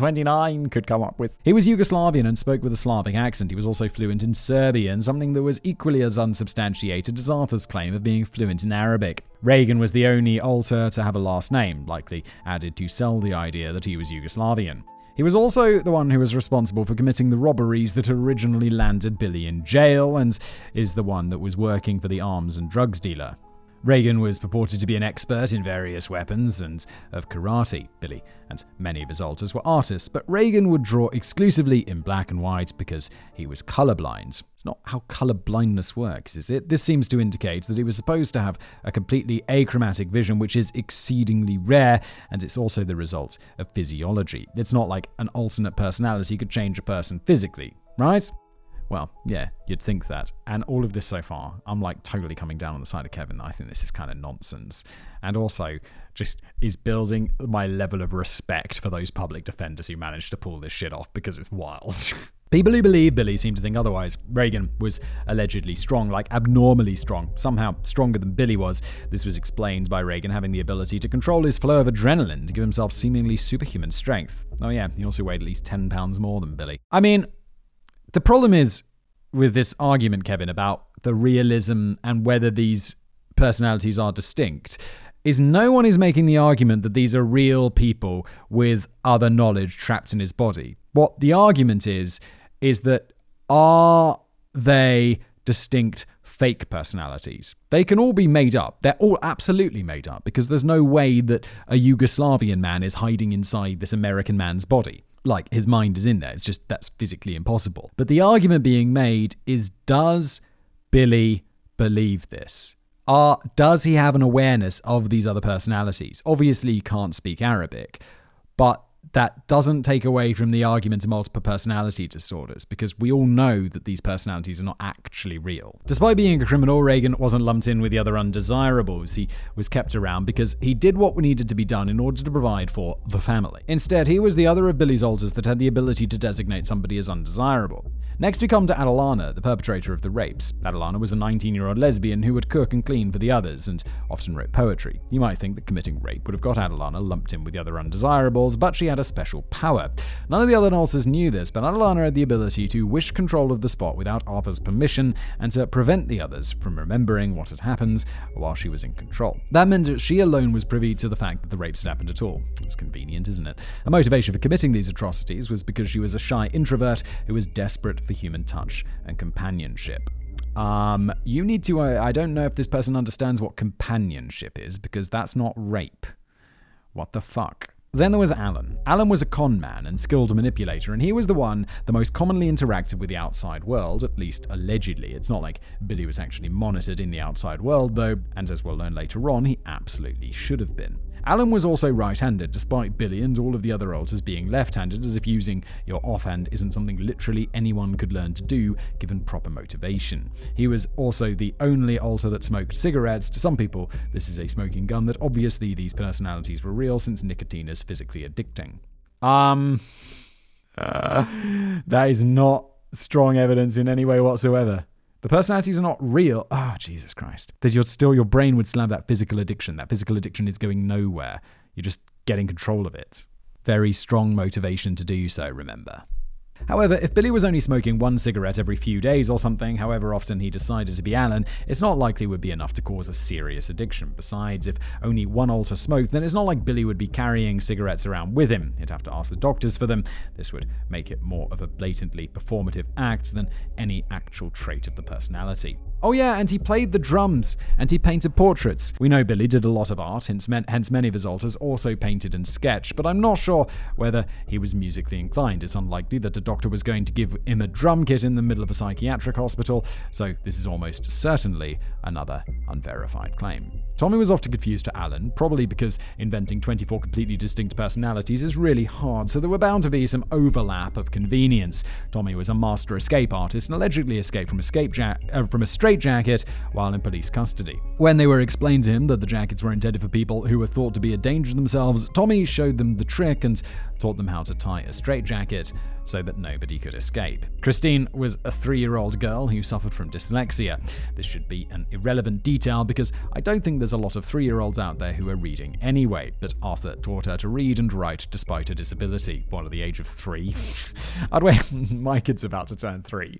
129 could come up with. He was Yugoslavian and spoke with a Slavic accent. He was also fluent in Serbian, something that was equally as unsubstantiated as Arthur's claim of being fluent in Arabic. Reagan was the only alter to have a last name, likely added to sell the idea that he was Yugoslavian. He was also the one who was responsible for committing the robberies that originally landed Billy in jail and is the one that was working for the arms and drugs dealer. Reagan was purported to be an expert in various weapons and of karate. Billy and many of his alters were artists, but Reagan would draw exclusively in black and white because he was colorblind. It's not how color blindness works, is it? This seems to indicate that he was supposed to have a completely achromatic vision, which is exceedingly rare, and it's also the result of physiology. It's not like an alternate personality could change a person physically, right? Well, yeah, you'd think that. And all of this so far, I'm like totally coming down on the side of Kevin. I think this is kind of nonsense. And also just is building my level of respect for those public defenders who managed to pull this shit off because it's wild. People who believe Billy seem to think otherwise. Reagan was allegedly strong, like abnormally strong, somehow stronger than Billy was. This was explained by Reagan having the ability to control his flow of adrenaline to give himself seemingly superhuman strength. Oh yeah, he also weighed at least 10 pounds more than Billy. I mean, the problem is with this argument, Kevin, about the realism and whether these personalities are distinct, is no one is making the argument that these are real people with other knowledge trapped in his body. What the argument is that are they distinct fake personalities? They can all be made up. They're all absolutely made up because there's no way that a Yugoslavian man is hiding inside this American man's body. Like, his mind is in there. It's just, that's physically impossible. But the argument being made is, does Billy believe this? Does he have an awareness of these other personalities? Obviously, he can't speak Arabic, but that doesn't take away from the argument of multiple personality disorders, because we all know that these personalities are not actually real. Despite being a criminal, Reagan wasn't lumped in with the other undesirables. He was kept around because he did what needed to be done in order to provide for the family. Instead, he was the other of Billy's alters that had the ability to designate somebody as undesirable. Next, we come to Adelana, the perpetrator of the rapes. Adelana was a 19-year-old lesbian who would cook and clean for the others and often wrote poetry. You might think that committing rape would have got Adelana lumped in with the other undesirables, but she had a special power. None of the other alters knew this, but Adelana had the ability to wish control of the spot without Arthur's permission and to prevent the others from remembering what had happened while she was in control. That meant that she alone was privy to the fact that the rapes had happened at all. It's convenient, isn't it? Her motivation for committing these atrocities was because she was a shy introvert who was desperate for human touch and companionship. You need to, I don't know if this person understands what companionship is, because that's not rape. What the fuck? Then there was Alan. Alan was a con man and skilled manipulator, and he was the one that most commonly interacted with the outside world, at least allegedly. It's not like Billy was actually monitored in the outside world, though, and as we'll learn later on, he absolutely should have been. Alan was also right-handed, despite Billy and all of the other alters being left-handed, as if using your offhand isn't something literally anyone could learn to do, given proper motivation. He was also the only alter that smoked cigarettes. To some people, this is a smoking gun that obviously these personalities were real, since nicotine is physically addicting. That is not strong evidence in any way whatsoever. The personalities are not real. Oh, Jesus Christ. That your brain would still have that physical addiction. That physical addiction is going nowhere. You're just getting control of it. Very strong motivation to do so, remember. However, if Billy was only smoking one cigarette every few days or something, however often he decided to be Alan, it's not likely it would be enough to cause a serious addiction. Besides, if only one alter smoked, then it's not like Billy would be carrying cigarettes around with him. He'd have to ask the doctors for them. This would make it more of a blatantly performative act than any actual trait of the personality. Oh yeah, and he played the drums, and he painted portraits. We know Billy did a lot of art, hence many of his alters also painted and sketched, but I'm not sure whether he was musically inclined. It's unlikely that a doctor was going to give him a drum kit in the middle of a psychiatric hospital, so this is almost certainly another unverified claim. Tommy was often confused to Alan, probably because inventing 24 completely distinct personalities is really hard, so there were bound to be some overlap of convenience. Tommy was a master escape artist and allegedly escaped from a straitjacket while in police custody. When they were explained to him that the jackets were intended for people who were thought to be a danger to themselves, Tommy showed them the trick and taught them how to tie a straitjacket so that nobody could escape. Christine was a 3-year-old girl who suffered from dyslexia. This should be an irrelevant detail because I don't think there's a lot of 3-year-olds out there who are reading anyway, but Arthur taught her to read and write despite her disability. At the age of 3? My kid's about to turn 3.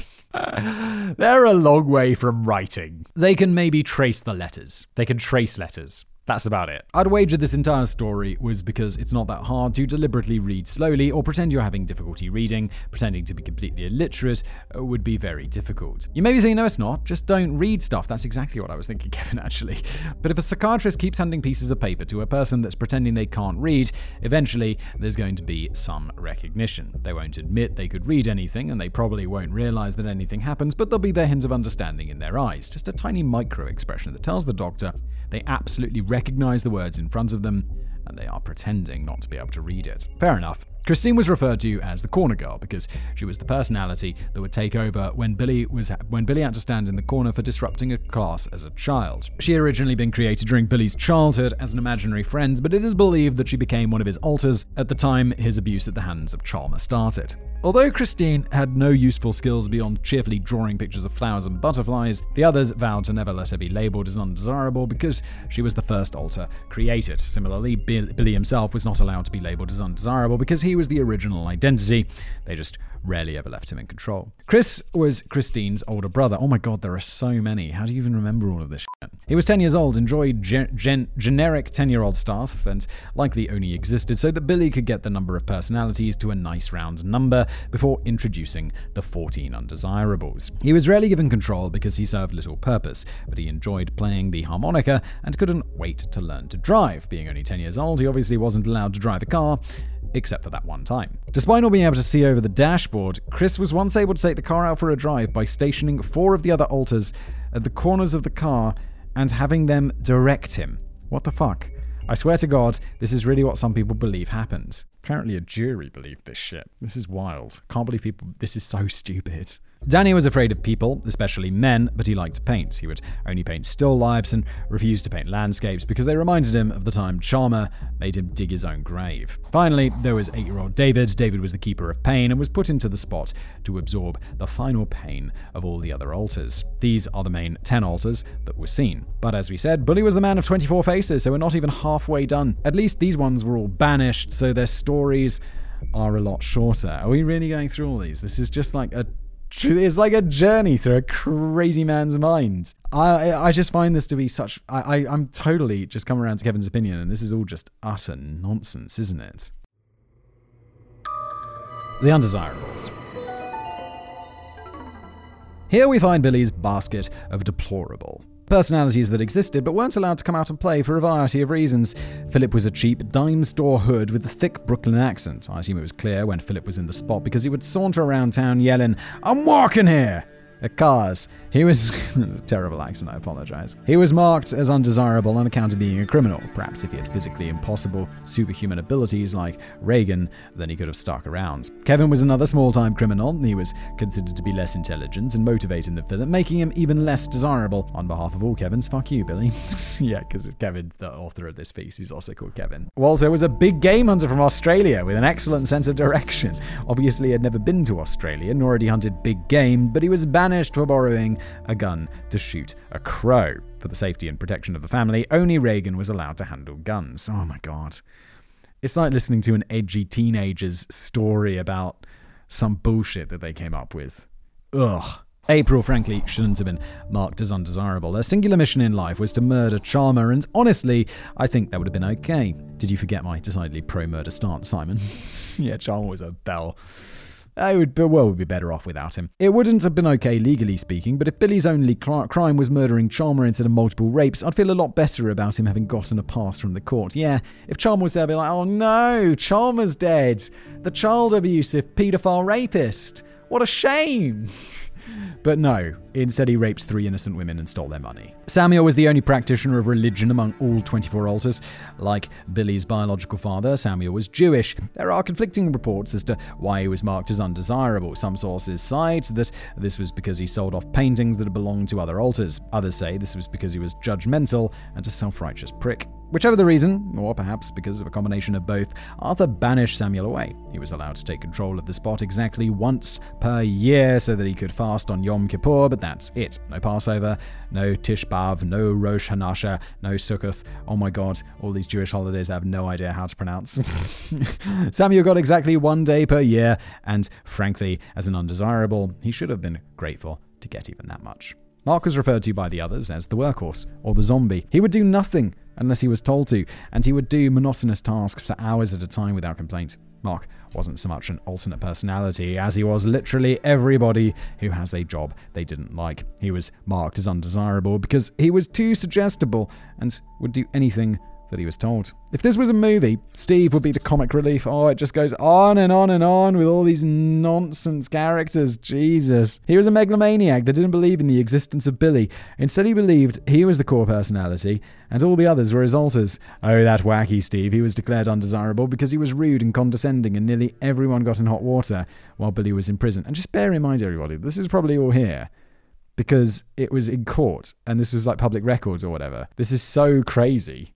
They're a long way from writing. They can maybe trace the letters. They can trace letters. That's about it. I'd wager this entire story was because it's not that hard to deliberately read slowly or pretend you're having difficulty reading. Pretending to be completely illiterate would be very difficult. You may be thinking, no, it's not. Just don't read stuff. That's exactly what I was thinking, Kevin, actually. But if a psychiatrist keeps handing pieces of paper to a person that's pretending they can't read, eventually there's going to be some recognition. They won't admit they could read anything, and they probably won't realize that anything happens, but there'll be their hint of understanding in their eyes. Just a tiny micro expression that tells the doctor they absolutely recognize the words in front of them, and they are pretending not to be able to read it. Fair enough. Christine was referred to as the corner girl because she was the personality that would take over when Billy had to stand in the corner for disrupting a class as a child. She had originally been created during Billy's childhood as an imaginary friend, but it is believed that she became one of his alters at the time his abuse at the hands of Chalmer started. Although Christine had no useful skills beyond cheerfully drawing pictures of flowers and butterflies, the others vowed to never let her be labelled as undesirable because she was the first alter created. Similarly, Billy himself was not allowed to be labelled as undesirable because he was the original identity. They just rarely ever left him in control. Chris was Christine's older brother. Oh my god, there are so many. How do you even remember all of this shit? He was 10 years old, enjoyed generic 10-year-old stuff, and likely only existed so that Billy could get the number of personalities to a nice round number before introducing the 14 undesirables. He was rarely given control because he served little purpose, but he enjoyed playing the harmonica and couldn't wait to learn to drive. Being only 10 years old, he obviously wasn't allowed to drive a car, except for that one time. Despite not being able to see over the dashboard, Chris was once able to take the car out for a drive by stationing 4 of the other alters at the corners of the car and having them direct him. What the fuck? I swear to God, this is really what some people believe happened. Apparently a jury believed this shit. This is wild. Can't believe people... This is so stupid. Danny was afraid of people, especially men, but he liked to paint. He would only paint still lifes and refused to paint landscapes because they reminded him of the time Chalmer made him dig his own grave. Finally, there was 8-year-old David. David was the keeper of pain and was put into the spot to absorb the final pain of all the other alters. These are the main 10 alters that were seen. But as we said, Bully was the man of 24 faces, so we're not even halfway done. At least these ones were all banished, so their stories are a lot shorter. Are we really going through all these? This is just like it's like a journey through a crazy man's mind. I just find this to be such... I'm totally just come around to Kevin's opinion, and this is all just utter nonsense, isn't it? The undesirables. Here we find Billy's basket of deplorable personalities that existed but weren't allowed to come out and play for a variety of reasons. Philip was a cheap dime store hood with a thick Brooklyn accent. I assume it was clear when Philip was in the spot because he would saunter around town yelling, "I'm walking here!" Cars. He was... terrible accent, I apologize. He was marked as undesirable on account of being a criminal. Perhaps if he had physically impossible superhuman abilities like Reagan, then he could have stuck around. Kevin was another small-time criminal. He was considered to be less intelligent and motivated than Philip, making him even less desirable. On behalf of all Kevins, fuck you, Billy. Yeah, because Kevin's the author of this piece. He's also called Kevin. Walter was a big game hunter from Australia with an excellent sense of direction. Obviously, he had never been to Australia, nor had he hunted big game, but he was banished for borrowing a gun to shoot a crow. For the safety and protection of the family, only Reagan was allowed to handle guns. Oh my god. It's like listening to an edgy teenager's story about some bullshit that they came up with. Ugh. April, frankly, shouldn't have been marked as undesirable. Her singular mission in life was to murder Chalmer, and honestly, I think that would have been okay. Did you forget my decidedly pro-murder stance, Simon? Yeah, Chalmer was a bell. Would be better off without him. It wouldn't have been okay legally speaking, but if Billy's only crime was murdering Chalmer instead of multiple rapes, I'd feel a lot better about him having gotten a pass from the court. Yeah, if Chalmer was there, I'd be like, oh no, Chalmer's dead. The child abusive paedophile rapist. What a shame. But no, instead he raped 3 innocent women and stole their money. Samuel was the only practitioner of religion among all 24 altars. Like Billy's biological father, Samuel was Jewish. There are conflicting reports as to why he was marked as undesirable. Some sources cite that this was because he sold off paintings that had belonged to other altars. Others say this was because he was judgmental and a self-righteous prick. Whichever the reason, or perhaps because of a combination of both, Arthur banished Samuel away. He was allowed to take control of the spot exactly once per year so that he could fast on Yom Kippur, but that's it. No Passover, no Tish B'Av, no Rosh Hashanah, no Sukkoth. Oh my god, all these Jewish holidays I have no idea how to pronounce. Samuel got exactly 1 day per year, and frankly, as an undesirable, he should have been grateful to get even that much. Mark was referred to by the others as the workhorse, or the zombie. He would do nothing unless he was told to, and he would do monotonous tasks for hours at a time without complaint. Mark wasn't so much an alternate personality as he was literally everybody who has a job they didn't like. He was marked as undesirable because he was too suggestible and would do anything that he was told. If this was a movie, Steve would be the comic relief. Oh, it just goes on and on and on with all these nonsense characters. Jesus. He was a megalomaniac that didn't believe in the existence of Billy. Instead, he believed he was the core personality and all the others were his alters. Oh, that wacky Steve. He was declared undesirable because he was rude and condescending and nearly everyone got in hot water while Billy was in prison. And just bear in mind, everybody, this is probably all here because it was in court and this was like public records or whatever. This is so crazy.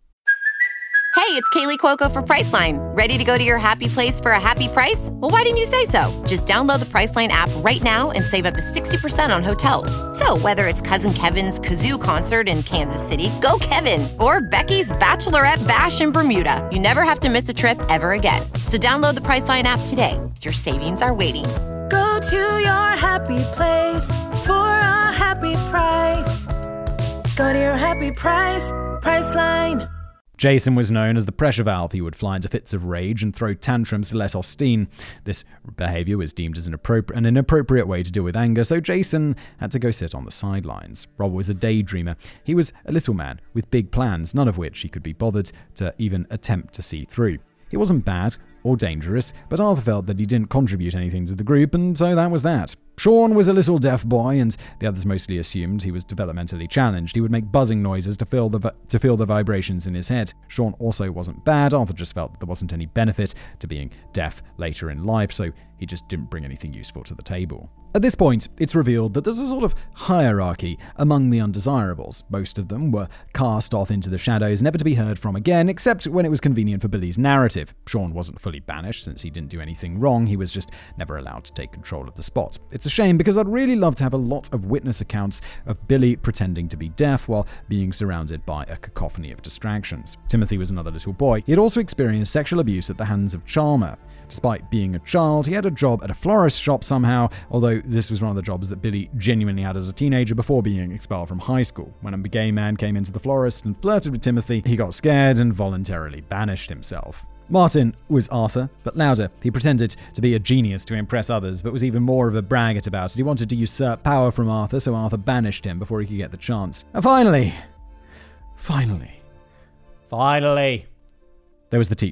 Hey, it's Kaylee Cuoco for Priceline. Ready to go to your happy place for a happy price? Well, why didn't you say so? Just download the Priceline app right now and save up to 60% on hotels. So whether it's Cousin Kevin's Kazoo Concert in Kansas City, go Kevin, or Becky's Bachelorette Bash in Bermuda, you never have to miss a trip ever again. So download the Priceline app today. Your savings are waiting. Go to your happy place for a happy price. Go to your happy price, Priceline. Jason was known as the pressure valve. He would fly into fits of rage and throw tantrums to let off steam. This behavior was deemed as an inappropriate way to deal with anger, so Jason had to go sit on the sidelines. Rob was a daydreamer. He was a little man with big plans, none of which he could be bothered to even attempt to see through. He wasn't bad or dangerous, but Arthur felt that he didn't contribute anything to the group, and so that was that. Sean was a little deaf boy, and the others mostly assumed he was developmentally challenged. He would make buzzing noises to feel the vibrations in his head. Sean also wasn't bad. Arthur just felt that there wasn't any benefit to being deaf later in life, so he just didn't bring anything useful to the table. At this point, it's revealed that there's a sort of hierarchy among the undesirables. Most of them were cast off into the shadows, never to be heard from again, except when it was convenient for Billy's narrative. Sean wasn't fully banished since he didn't do anything wrong. He was just never allowed to take control of the spot. It's a shame because I'd really love to have a lot of witness accounts of Billy pretending to be deaf while being surrounded by a cacophony of distractions. Timothy was another little boy. He had also experienced sexual abuse at the hands of Chalmer. Despite being a child, he had a job at a florist shop somehow, although this was one of the jobs that Billy genuinely had as a teenager before being expelled from high school. When a gay man came into the florist and flirted with Timothy, he got scared and voluntarily banished himself. Martin was Arthur, but louder. He pretended to be a genius to impress others, but was even more of a braggart about it. He wanted to usurp power from Arthur, so Arthur banished him before he could get the chance. And finally, there was the teacher.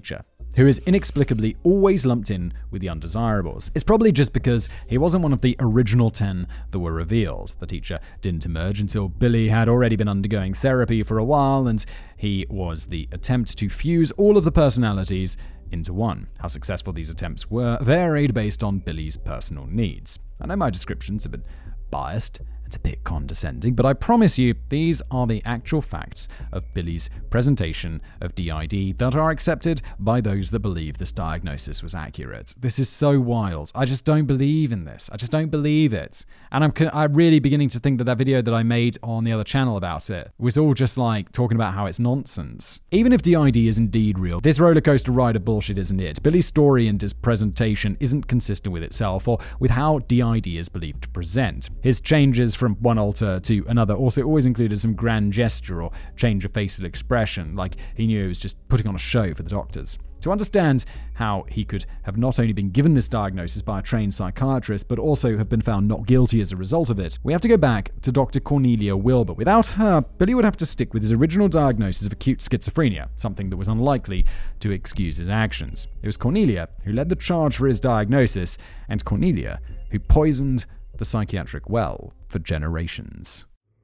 who is inexplicably always lumped in with the undesirables. It's probably just because he wasn't one of the original 10 that were revealed. The teacher didn't emerge until Billy had already been undergoing therapy for a while, and he was the attempt to fuse all of the personalities into one. How successful these attempts were varied based on Billy's personal needs. I know my description's a bit biased, it's a bit condescending, but I promise you these are the actual facts of Billy's presentation of DID that are accepted by those that believe this diagnosis was accurate. This is so wild. I just don't believe in this. I just don't believe it. And I'm really beginning to think that video that I made on the other channel about it was all just like talking about how it's nonsense. Even if DID is indeed real, this roller coaster ride of bullshit isn't it. Billy's story and his presentation isn't consistent with itself or with how DID is believed to present. His changes from one alter to another also always included some grand gesture or change of facial expression, like he knew he was just putting on a show for the doctors. To understand how he could have not only been given this diagnosis by a trained psychiatrist, but also have been found not guilty as a result of it, we have to go back to Dr. Cornelia Wilbur. Without her, Billy would have to stick with his original diagnosis of acute schizophrenia, something that was unlikely to excuse his actions. It was Cornelia who led the charge for his diagnosis, and Cornelia who poisoned the psychiatric well for generations.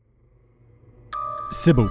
Sybil.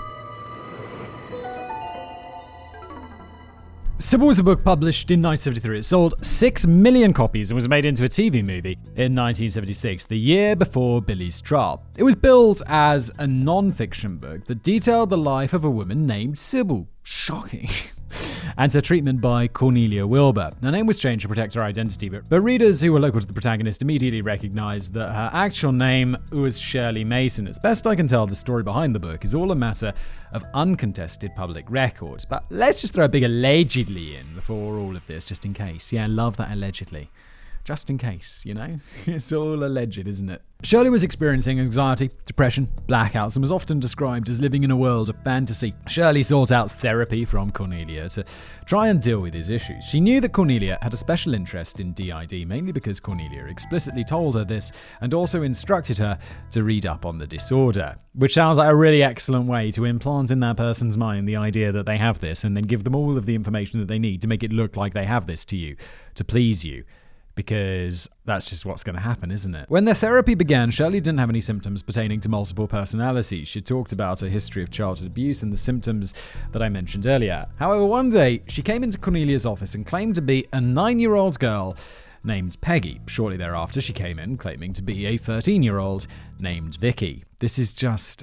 Sybil was a book published in 1973. It sold 6 million copies and was made into a TV movie in 1976, the year before Billy's trial. It was billed as a non-fiction book that detailed the life of a woman named Sybil. Shocking. And her treatment by Cornelia Wilbur. Her name was changed to protect her identity, but readers who were local to the protagonist immediately recognized that her actual name was Shirley Mason. As best I can tell, the story behind the book is all a matter of uncontested public records. But let's just throw a big allegedly in before all of this, just in case. Yeah, I love that allegedly. Just in case, you know? It's all alleged, isn't it? Shirley was experiencing anxiety, depression, blackouts, and was often described as living in a world of fantasy. Shirley sought out therapy from Cornelia to try and deal with his issues. She knew that Cornelia had a special interest in DID, mainly because Cornelia explicitly told her this and also instructed her to read up on the disorder, which sounds like a really excellent way to implant in that person's mind the idea that they have this and then give them all of the information that they need to make it look like they have this to you, to please you. Because that's just what's going to happen, isn't it? When their therapy began, Shirley didn't have any symptoms pertaining to multiple personalities. She talked about her history of childhood abuse and the symptoms that I mentioned earlier. However, one day, she came into Cornelia's office and claimed to be a 9-year-old girl named Peggy. Shortly thereafter, she came in claiming to be a 13-year-old named Vicky. This is just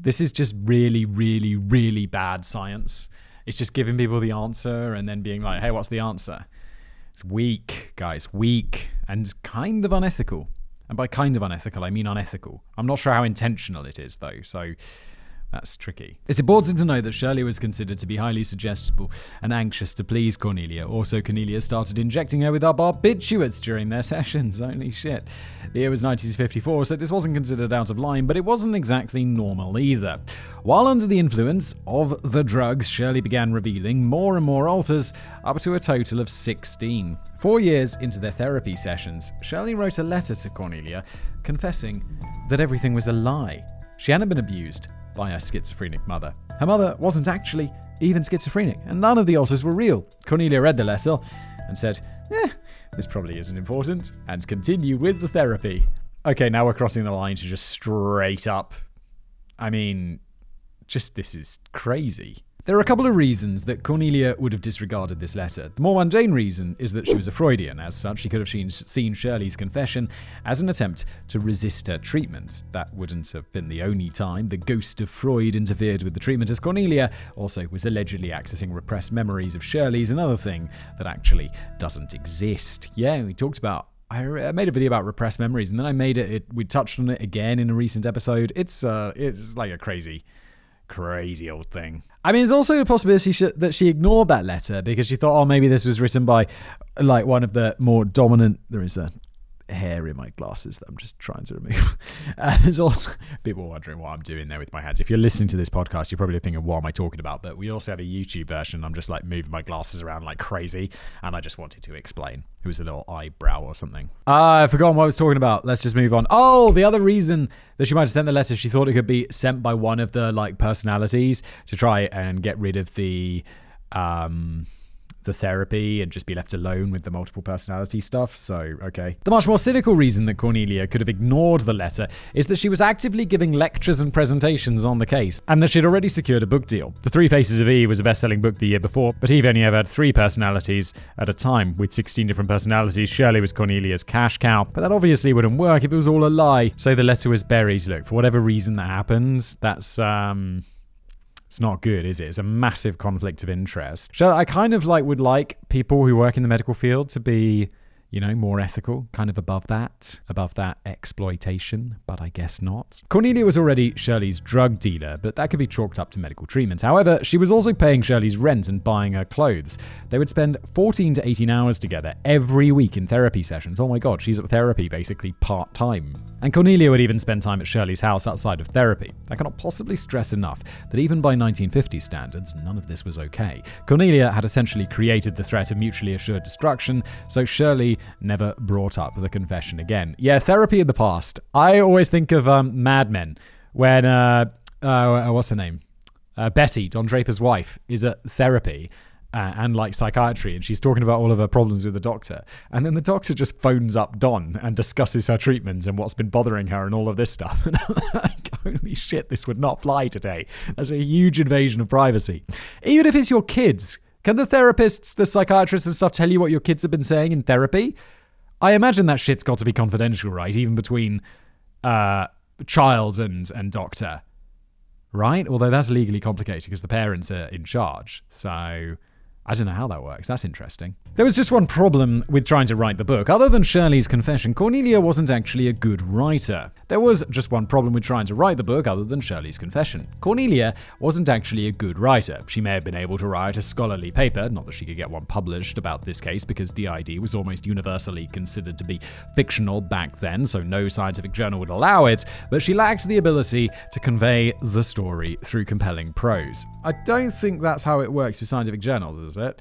really, really, really bad science. It's just giving people the answer and then being like, hey, what's the answer? It's weak, guys, weak, and kind of unethical. And by kind of unethical, I mean unethical. I'm not sure how intentional it is, though, so that's tricky. It's important to know that Shirley was considered to be highly suggestible and anxious to please Cornelia. Also, Cornelia started injecting her with our barbiturates during their sessions. Holy shit. The year was 1954, so this wasn't considered out of line, but it wasn't exactly normal either. While under the influence of the drugs, Shirley began revealing more and more alters, up to a total of 16. 4 years into their therapy sessions, Shirley wrote a letter to Cornelia confessing that everything was a lie. She hadn't been abused by her schizophrenic mother. Her mother wasn't actually even schizophrenic, and none of the alters were real. Cornelia read the letter and said, this probably isn't important, and continued with the therapy. Okay, now we're crossing the line to just straight up. I mean, just this is crazy. There are a couple of reasons that Cornelia would have disregarded this letter. The more mundane reason is that she was a Freudian. As such, she could have seen Shirley's confession as an attempt to resist her treatment. That wouldn't have been the only time the ghost of Freud interfered with the treatment, as Cornelia also was allegedly accessing repressed memories of Shirley's, another thing that actually doesn't exist. Yeah, we talked about I made a video about repressed memories, and then we touched on it again in a recent episode. It's like a crazy old thing. I mean, there's also a possibility that she ignored that letter because she thought, maybe this was written by like one of the more dominant. There is a hair in my glasses that I'm just trying to remove. There's also people wondering what I'm doing there with my hands. If you're listening to this podcast, you're probably thinking, what am I talking about? But we also have a YouTube version. I'm just like moving my glasses around like crazy, and I just wanted to explain. It was a little eyebrow or something. I've forgotten what I was talking about. Let's just move on. Oh, the other reason that she might have sent the letter, she thought it could be sent by one of the like personalities to try and get rid of the the therapy and just be left alone with the multiple personality stuff, so okay. The much more cynical reason that Cornelia could have ignored the letter is that she was actively giving lectures and presentations on the case, and that she'd already secured a book deal. The Three Faces of Eve was a best-selling book the year before, but Eve only ever had 3 personalities at a time. With 16 different personalities, Shirley was Cornelia's cash cow, but that obviously wouldn't work if it was all a lie, so the letter was buried. Look, for whatever reason that happens, that's, it's not good, is it? It's a massive conflict of interest. I kind of would like people who work in the medical field to be, more ethical, kind of above that exploitation, but I guess not. Cornelia was already Shirley's drug dealer, but that could be chalked up to medical treatment. However, she was also paying Shirley's rent and buying her clothes. They would spend 14 to 18 hours together every week in therapy sessions. Oh my god, she's at therapy basically part-time. And Cornelia would even spend time at Shirley's house outside of therapy. I cannot possibly stress enough that even by 1950 standards, none of this was okay. Cornelia had essentially created the threat of mutually assured destruction, so Shirley never brought up the confession again. Yeah, therapy in the past. I always think of Mad Men, when, what's her name? Betty, Don Draper's wife, is at therapy and psychiatry, and she's talking about all of her problems with the doctor. And then the doctor just phones up Don and discusses her treatment and what's been bothering her and all of this stuff. And I'm like, holy shit, this would not fly today. That's a huge invasion of privacy. Even if it's your kids, can the therapists, the psychiatrists and stuff tell you what your kids have been saying in therapy? I imagine that shit's got to be confidential, right? Even between child and doctor, right? Although that's legally complicated because the parents are in charge. So I don't know how that works. That's interesting. There was just one problem with trying to write the book. Other than Shirley's confession, Cornelia wasn't actually a good writer. There was just one problem with trying to write the book other than Shirley's confession. Cornelia wasn't actually a good writer. She may have been able to write a scholarly paper, not that she could get one published about this case because DID was almost universally considered to be fictional back then, so no scientific journal would allow it, but she lacked the ability to convey the story through compelling prose. I don't think that's how it works with scientific journals, is it?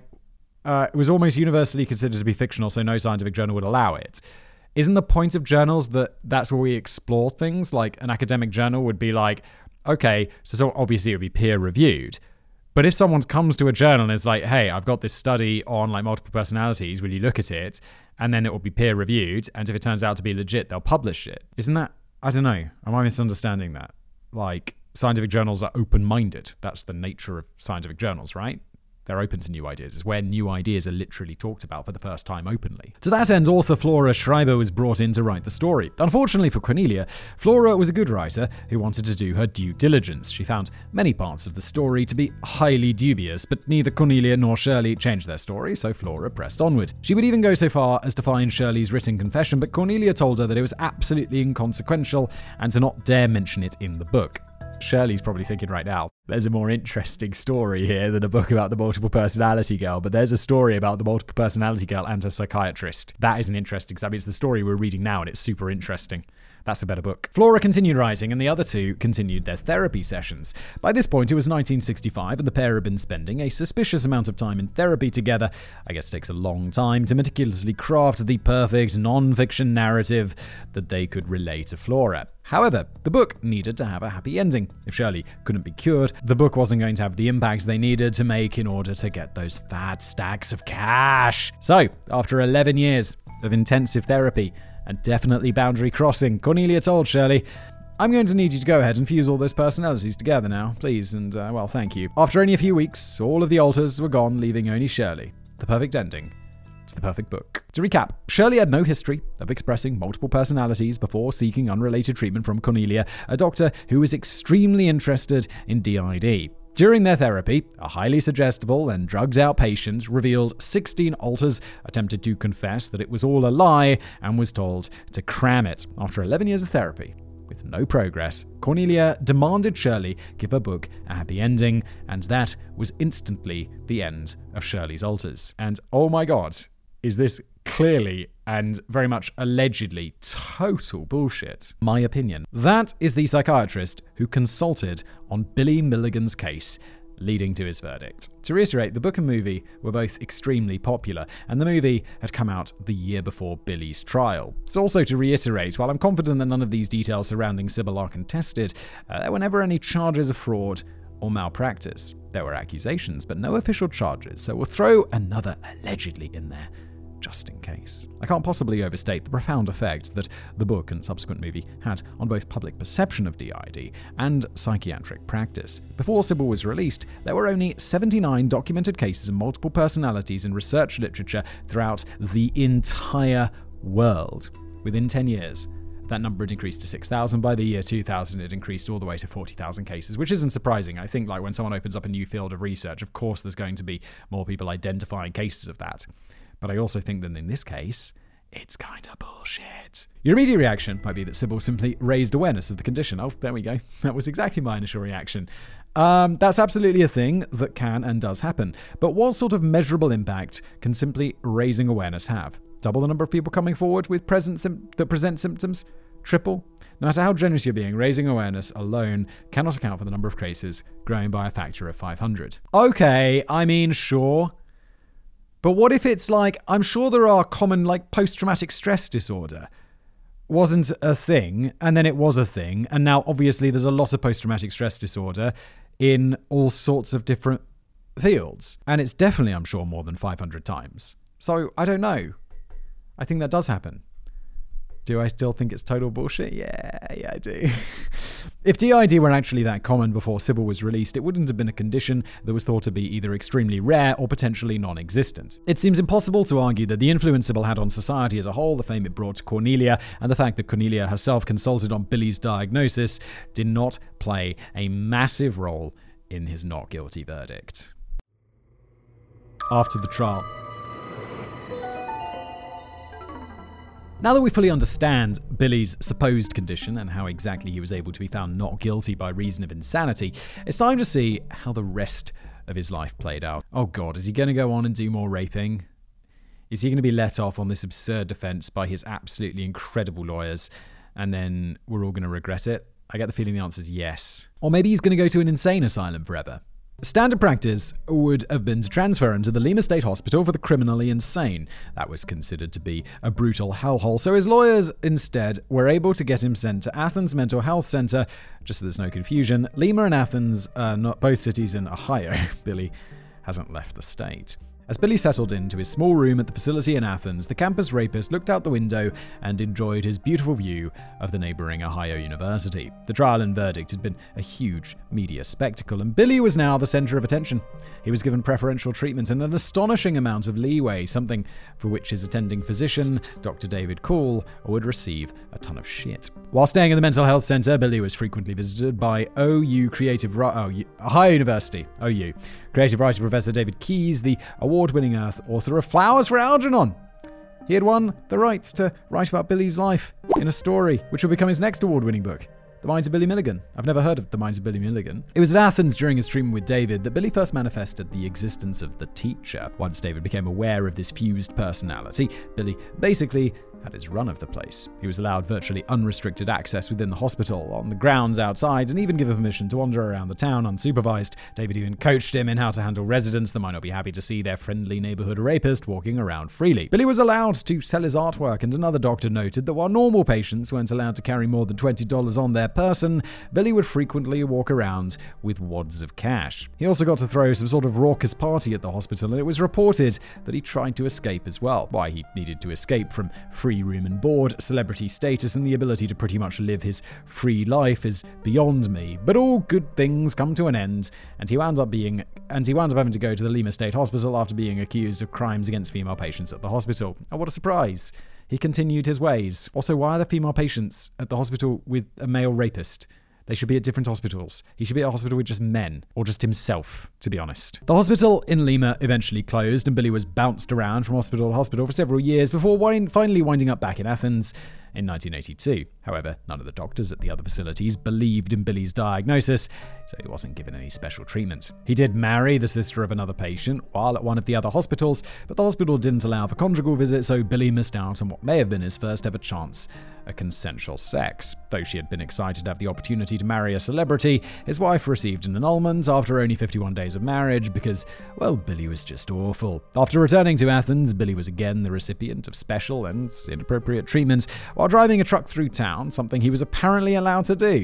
It was almost universally considered to be fictional, so no scientific journal would allow it. Isn't the point of journals that's where we explore things? Like, an academic journal would be like, okay, so obviously it would be peer-reviewed. But if someone comes to a journal and is like, hey, I've got this study on multiple personalities, will you look at it? And then it will be peer-reviewed, and if it turns out to be legit, they'll publish it. Isn't that, I don't know, am I misunderstanding that? Scientific journals are open-minded. That's the nature of scientific journals, right? They're open to new ideas. It's where new ideas are literally talked about for the first time openly. To that end, author Flora Schreiber was brought in to write the story. Unfortunately for Cornelia, Flora was a good writer who wanted to do her due diligence. She found many parts of the story to be highly dubious, but neither Cornelia nor Shirley changed their story, so Flora pressed onward. She would even go so far as to find Shirley's written confession, but Cornelia told her that it was absolutely inconsequential and to not dare mention it in the book. Shirley's probably thinking right now, there's a more interesting story here than a book about the multiple personality girl, but there's a story about the multiple personality girl and her psychiatrist. That isn't interesting, because it's the story we're reading now and it's super interesting. That's a better book. Flora continued writing, and the other two continued their therapy sessions. By this point, it was 1965, and the pair had been spending a suspicious amount of time in therapy together. I guess it takes a long time to meticulously craft the perfect non-fiction narrative that they could relay to Flora. However, the book needed to have a happy ending. If Shirley couldn't be cured, the book wasn't going to have the impact they needed to make in order to get those fat stacks of cash. So, after 11 years of intensive therapy, and definitely boundary crossing, Cornelia told Shirley, I'm going to need you to go ahead and fuse all those personalities together now, please, and, thank you. After only a few weeks, all of the alters were gone, leaving only Shirley. The perfect ending to the perfect book. To recap, Shirley had no history of expressing multiple personalities before seeking unrelated treatment from Cornelia, a doctor who was extremely interested in DID. During their therapy, a highly suggestible and drugged-out patient revealed 16 alters, attempted to confess that it was all a lie, and was told to cram it. After 11 years of therapy, with no progress, Cornelia demanded Shirley give her book a happy ending, and that was instantly the end of Shirley's alters. And oh my god, is this clearly and very much allegedly total bullshit. My opinion. That is the psychiatrist who consulted on Billy Milligan's case, leading to his verdict. To reiterate, the book and movie were both extremely popular, and the movie had come out the year before Billy's trial. So also to reiterate, while I'm confident that none of these details surrounding Sybil are contested, there were never any charges of fraud or malpractice. There were accusations, but no official charges, so we'll throw another allegedly in there, just in case. I can't possibly overstate the profound effect that the book and subsequent movie had on both public perception of DID and psychiatric practice. Before Sybil was released, there were only 79 documented cases of multiple personalities in research literature throughout the entire world. Within 10 years, that number had increased to 6,000. By the year 2000, it increased all the way to 40,000 cases, which isn't surprising. I think when someone opens up a new field of research, of course there's going to be more people identifying cases of that. But I also think that in this case, it's kind of bullshit. Your immediate reaction might be that Sybil simply raised awareness of the condition. Oh, there we go. That was exactly my initial reaction. That's absolutely a thing that can and does happen. But what sort of measurable impact can simply raising awareness have? Double the number of people coming forward with that present symptoms? Triple? No matter how generous you're being, raising awareness alone cannot account for the number of cases growing by a factor of 500. Okay, I mean, sure. But what if it's I'm sure there are common, post-traumatic stress disorder wasn't a thing, and then it was a thing, and now obviously there's a lot of post-traumatic stress disorder in all sorts of different fields. And it's definitely, I'm sure, more than 500 times. So, I don't know. I think that does happen. Do I still think it's total bullshit? Yeah, I do. If DID were actually that common before Sybil was released, it wouldn't have been a condition that was thought to be either extremely rare or potentially non-existent. It seems impossible to argue that the influence Sybil had on society as a whole, the fame it brought to Cornelia, and the fact that Cornelia herself consulted on Billy's diagnosis did not play a massive role in his not guilty verdict. After the trial. Now that we fully understand Billy's supposed condition and how exactly he was able to be found not guilty by reason of insanity, it's time to see how the rest of his life played out. Oh God, is he going to go on and do more raping? Is he going to be let off on this absurd defense by his absolutely incredible lawyers, and then we're all going to regret it? I get the feeling the answer is yes. Or maybe he's going to go to an insane asylum forever. Standard practice would have been to transfer him to the Lima State Hospital for the criminally insane. That was considered to be a brutal hellhole, so his lawyers instead were able to get him sent to Athens Mental Health Center. Just so there's no confusion, Lima and Athens are not both cities in Ohio. Billy hasn't left the state. As Billy settled into his small room at the facility in Athens, the campus rapist looked out the window and enjoyed his beautiful view of the neighboring Ohio University. The trial and verdict had been a huge media spectacle, and Billy was now the center of attention. He was given preferential treatment and an astonishing amount of leeway, something for which his attending physician, Dr. David Cool, would receive a ton of shit. While staying in the mental health center, Billy was frequently visited by Ohio University, OU, creative writer Professor David Keyes, the award-winning author of Flowers for Algernon. He had won the rights to write about Billy's life in a story, which will become his next award-winning book, The Minds of Billy Milligan. I've never heard of The Minds of Billy Milligan. It was at Athens during his treatment with David that Billy first manifested the existence of the teacher. Once David became aware of this fused personality, Billy basically had his run of the place. He was allowed virtually unrestricted access within the hospital, on the grounds outside, and even given permission to wander around the town unsupervised. David even coached him in how to handle residents that might not be happy to see their friendly neighborhood rapist walking around freely. Billy was allowed to sell his artwork, and another doctor noted that while normal patients weren't allowed to carry more than $20 on their person, Billy would frequently walk around with wads of cash. He also got to throw some sort of raucous party at the hospital, and it was reported that he tried to escape as well. Why he needed to escape from free room and board, celebrity status, and the ability to pretty much live his free life is beyond me. But all good things come to an end, and he wound up having to go to the Lima State Hospital after being accused of crimes against female patients at the hospital. Oh, what a surprise. He continued his ways. Also, why are there female patients at the hospital with a male rapist? They should be at different hospitals. He should be at a hospital with just men, or just himself, to be honest. The hospital in Lima eventually closed, and Billy was bounced around from hospital to hospital for several years before finally winding up back in Athens in 1982. However, none of the doctors at the other facilities believed in Billy's diagnosis, so he wasn't given any special treatment. He did marry the sister of another patient while at one of the other hospitals, but the hospital didn't allow for conjugal visits, so Billy missed out on what may have been his first ever chance at consensual sex. Though she had been excited to have the opportunity to marry a celebrity, his wife received an annulment after only 51 days of marriage because, well, Billy was just awful. After returning to Athens, Billy was again the recipient of special and inappropriate treatment while driving a truck through town, something he was apparently allowed to do.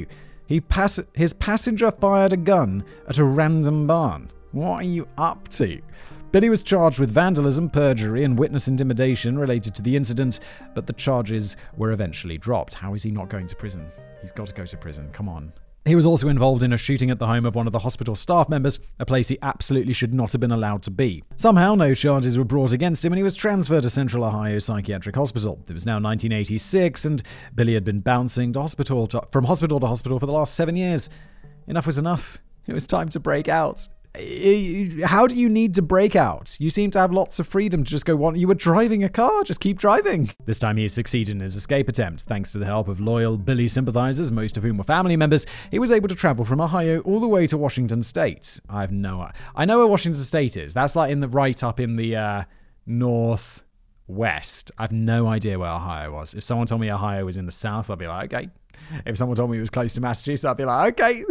His passenger fired a gun at a random barn. What are you up to? Billy was charged with vandalism, perjury, and witness intimidation related to the incident, but the charges were eventually dropped. How is he not going to prison? He's got to go to prison. Come on. He was also involved in a shooting at the home of one of the hospital staff members, a place he absolutely should not have been allowed to be. Somehow, no charges were brought against him, and he was transferred to Central Ohio Psychiatric Hospital. It was now 1986, and Billy had been bouncing from hospital to hospital for the last 7 years. Enough was enough. It was time to break out. How do you need to break out? You seem to have lots of freedom to just go on. You were driving a car, just keep driving. This time he succeeded in his escape attempt. Thanks to the help of loyal Billy sympathizers, most of whom were family members, he was able to travel from Ohio all the way to Washington State. I know where Washington State is. That's like right up in the northwest. I've no idea where Ohio was. If someone told me Ohio was in the south, I'd be like, okay. If someone told me it was close to Massachusetts, I'd be like, okay.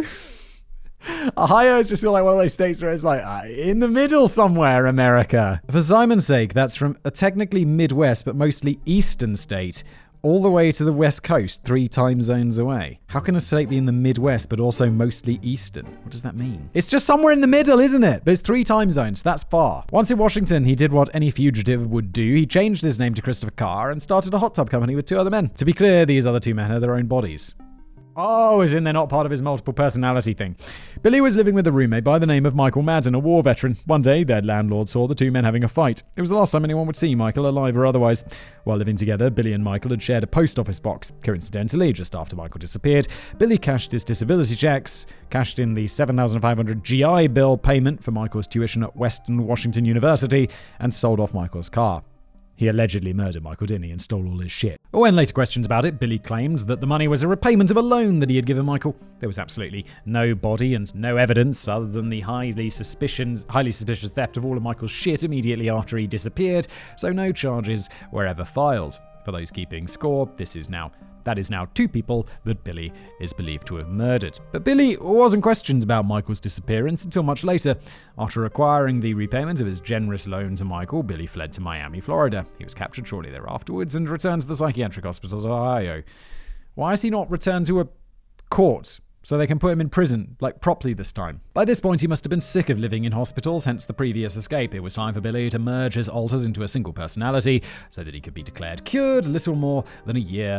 Ohio is just like one of those states where it's like, in the middle somewhere, America. For Simon's sake, that's from a technically Midwest, but mostly Eastern state, all the way to the West Coast, 3 time zones away. How can a state be in the Midwest, but also mostly Eastern? What does that mean? It's just somewhere in the middle, isn't it? But it's 3 time zones, that's far. Once in Washington, he did what any fugitive would do. He changed his name to Christopher Carr and started a hot tub company with 2 other men. To be clear, these other 2 men had their own bodies. Oh, as in they're not part of his multiple personality thing. Billy was living with a roommate by the name of Michael Madden, a war veteran. One day, their landlord saw the 2 men having a fight. It was the last time anyone would see Michael, alive or otherwise. While living together, Billy and Michael had shared a post office box. Coincidentally, just after Michael disappeared, Billy cashed his disability checks, cashed in the $7,500 GI Bill payment for Michael's tuition at Western Washington University, and sold off Michael's car. He allegedly murdered Michael, didn't he, and stole all his shit. When later questioned about it, Billy claimed that the money was a repayment of a loan that he had given Michael. There was absolutely no body and no evidence other than the highly suspicious theft of all of Michael's shit immediately after he disappeared, so no charges were ever filed. For those keeping score, that is now 2 people that Billy is believed to have murdered. But Billy wasn't questioned about Michael's disappearance until much later. After acquiring the repayment of his generous loan to Michael, Billy fled to Miami, Florida. He was captured shortly thereafter and returned to the psychiatric hospital of Ohio. Why is he not returned to a court so they can put him in prison, properly this time? By this point, he must have been sick of living in hospitals, hence the previous escape. It was time for Billy to merge his alters into a single personality so that he could be declared cured little more than a year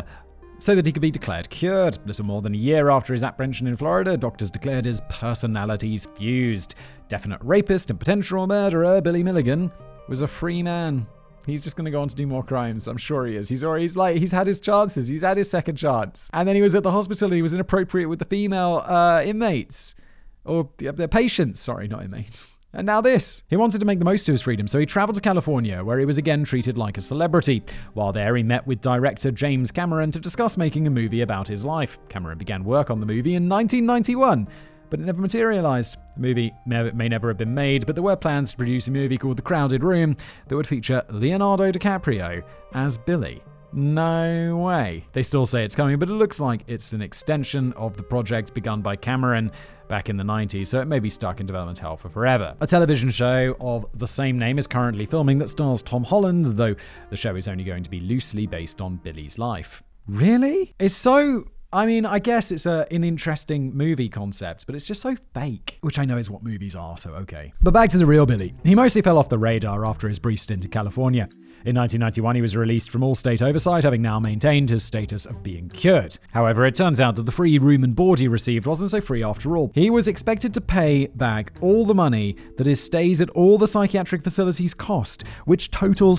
after his apprehension in Florida. Doctors declared his personalities fused. Definite rapist and potential murderer Billy Milligan was a free man. He's just going to go on to do more crimes. I'm sure he is. He's had his chances. He's had his second chance. And then he was at the hospital. He was inappropriate with the female inmates. Or the patients. Sorry, not inmates. And now this. He wanted to make the most of his freedom, so he traveled to California, where he was again treated like a celebrity. While there, he met with director James Cameron to discuss making a movie about his life. Cameron began work on the movie in 1991, but it never materialized. The movie may never have been made, but there were plans to produce a movie called The Crowded Room that would feature Leonardo DiCaprio as Billy. No way. They still say it's coming, but it looks like it's an extension of the project begun by Cameron back in the 90s, so it may be stuck in development hell for forever. A television show of the same name is currently filming that stars Tom Holland, though the show is only going to be loosely based on Billy's life. Really? It's so... I guess it's an interesting movie concept, but it's just so fake, which I know is what movies are, so okay. But back to the real Billy. He mostly fell off the radar after his brief stint in California. In 1991, he was released from all state oversight, having now maintained his status of being cured. However, it turns out that the free room and board he received wasn't so free after all. He was expected to pay back all the money that his stays at all the psychiatric facilities cost, which totaled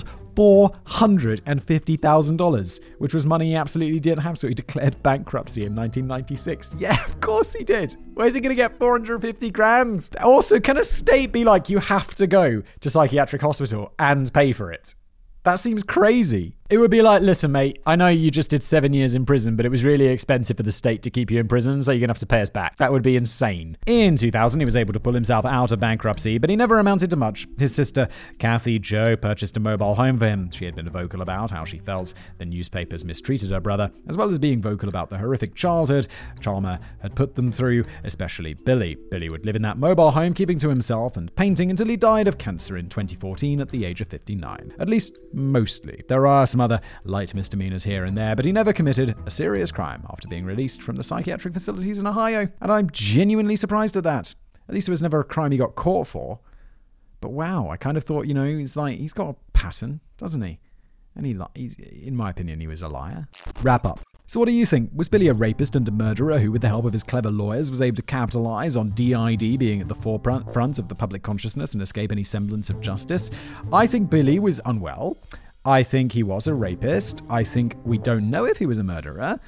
$450,000, which was money he absolutely didn't have, so he declared bankruptcy in 1996. Yeah, of course he did. Where's he going to get 450 grand? Also, can a state be like, you have to go to psychiatric hospital and pay for it? That seems crazy. It would be like, listen, mate, I know you just did 7 years in prison, but it was really expensive for the state to keep you in prison, so you're going to have to pay us back. That would be insane. In 2000, he was able to pull himself out of bankruptcy, but he never amounted to much. His sister, Kathy Jo, purchased a mobile home for him. She had been vocal about how she felt the newspapers mistreated her brother, as well as being vocal about the horrific childhood Chalmer had put them through, especially Billy. Billy would live in that mobile home, keeping to himself and painting until he died of cancer in 2014 at the age of 59. At least, mostly. There are some some other light misdemeanors here and there, but he never committed a serious crime after being released from the psychiatric facilities in Ohio, and I'm genuinely surprised at that. At least it was never a crime he got caught for. But wow, I kind of thought, it's like he's got a pattern, doesn't he? And in my opinion, he was a liar. Wrap up. So what do you think? Was Billy a rapist and a murderer who, with the help of his clever lawyers, was able to capitalize on DID being at the forefront of the public consciousness and escape any semblance of justice? I think Billy was unwell. I think he was a rapist. I think we don't know if he was a murderer.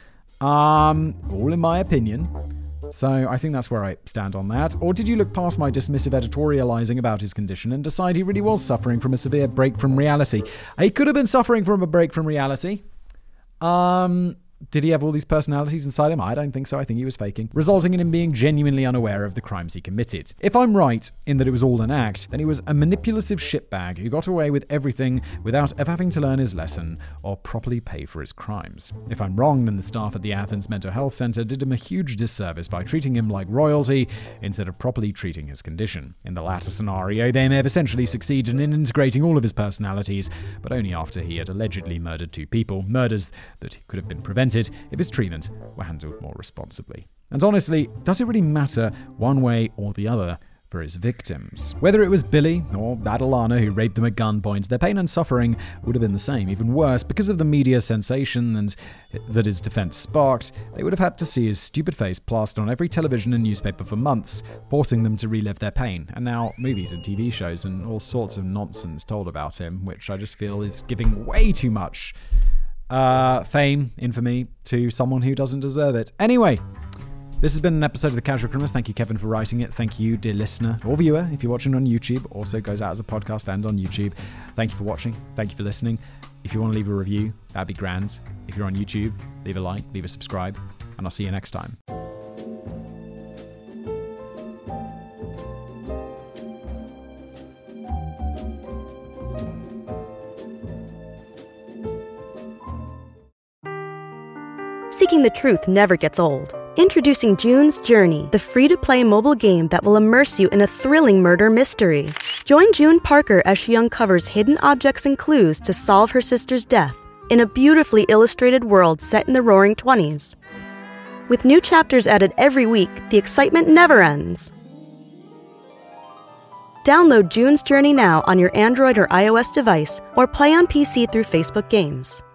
All in my opinion. So I think that's where I stand on that. Or did you look past my dismissive editorializing about his condition and decide he really was suffering from a severe break from reality? He could have been suffering from a break from reality. Did he have all these personalities inside him? I don't think so. I think he was faking, resulting in him being genuinely unaware of the crimes he committed. If I'm right in that it was all an act, then he was a manipulative shitbag who got away with everything without ever having to learn his lesson or properly pay for his crimes. If I'm wrong, then the staff at the Athens Mental Health Center did him a huge disservice by treating him like royalty instead of properly treating his condition. In the latter scenario, they may have essentially succeeded in integrating all of his personalities, but only after he had allegedly murdered 2 people, murders that could have been prevented if his treatment were handled more responsibly. And honestly, does it really matter one way or the other for his victims? Whether it was Billy or Adelana who raped them at gunpoint, their pain and suffering would have been the same, even worse, because of the media sensation and that his defense sparked. They would have had to see his stupid face plastered on every television and newspaper for months, forcing them to relive their pain. And now movies and TV shows and all sorts of nonsense told about him, which I just feel is giving way too much fame, infamy to someone who doesn't deserve it. Anyway, this has been an episode of The Casual Criminalist. Thank you, Kevin, for writing it. Thank you, dear listener or viewer, if you're watching on YouTube. Also goes out as a podcast and on YouTube. Thank you for watching. Thank you for listening. If you want to leave a review, that'd be grand. If you're on YouTube, leave a like, leave a subscribe, and I'll see you next time. Seeking the truth never gets old. Introducing June's Journey, the free-to-play mobile game that will immerse you in a thrilling murder mystery. Join June Parker as she uncovers hidden objects and clues to solve her sister's death in a beautifully illustrated world set in the Roaring 20s. With new chapters added every week, the excitement never ends. Download June's Journey now on your Android or iOS device, or play on PC through Facebook Games.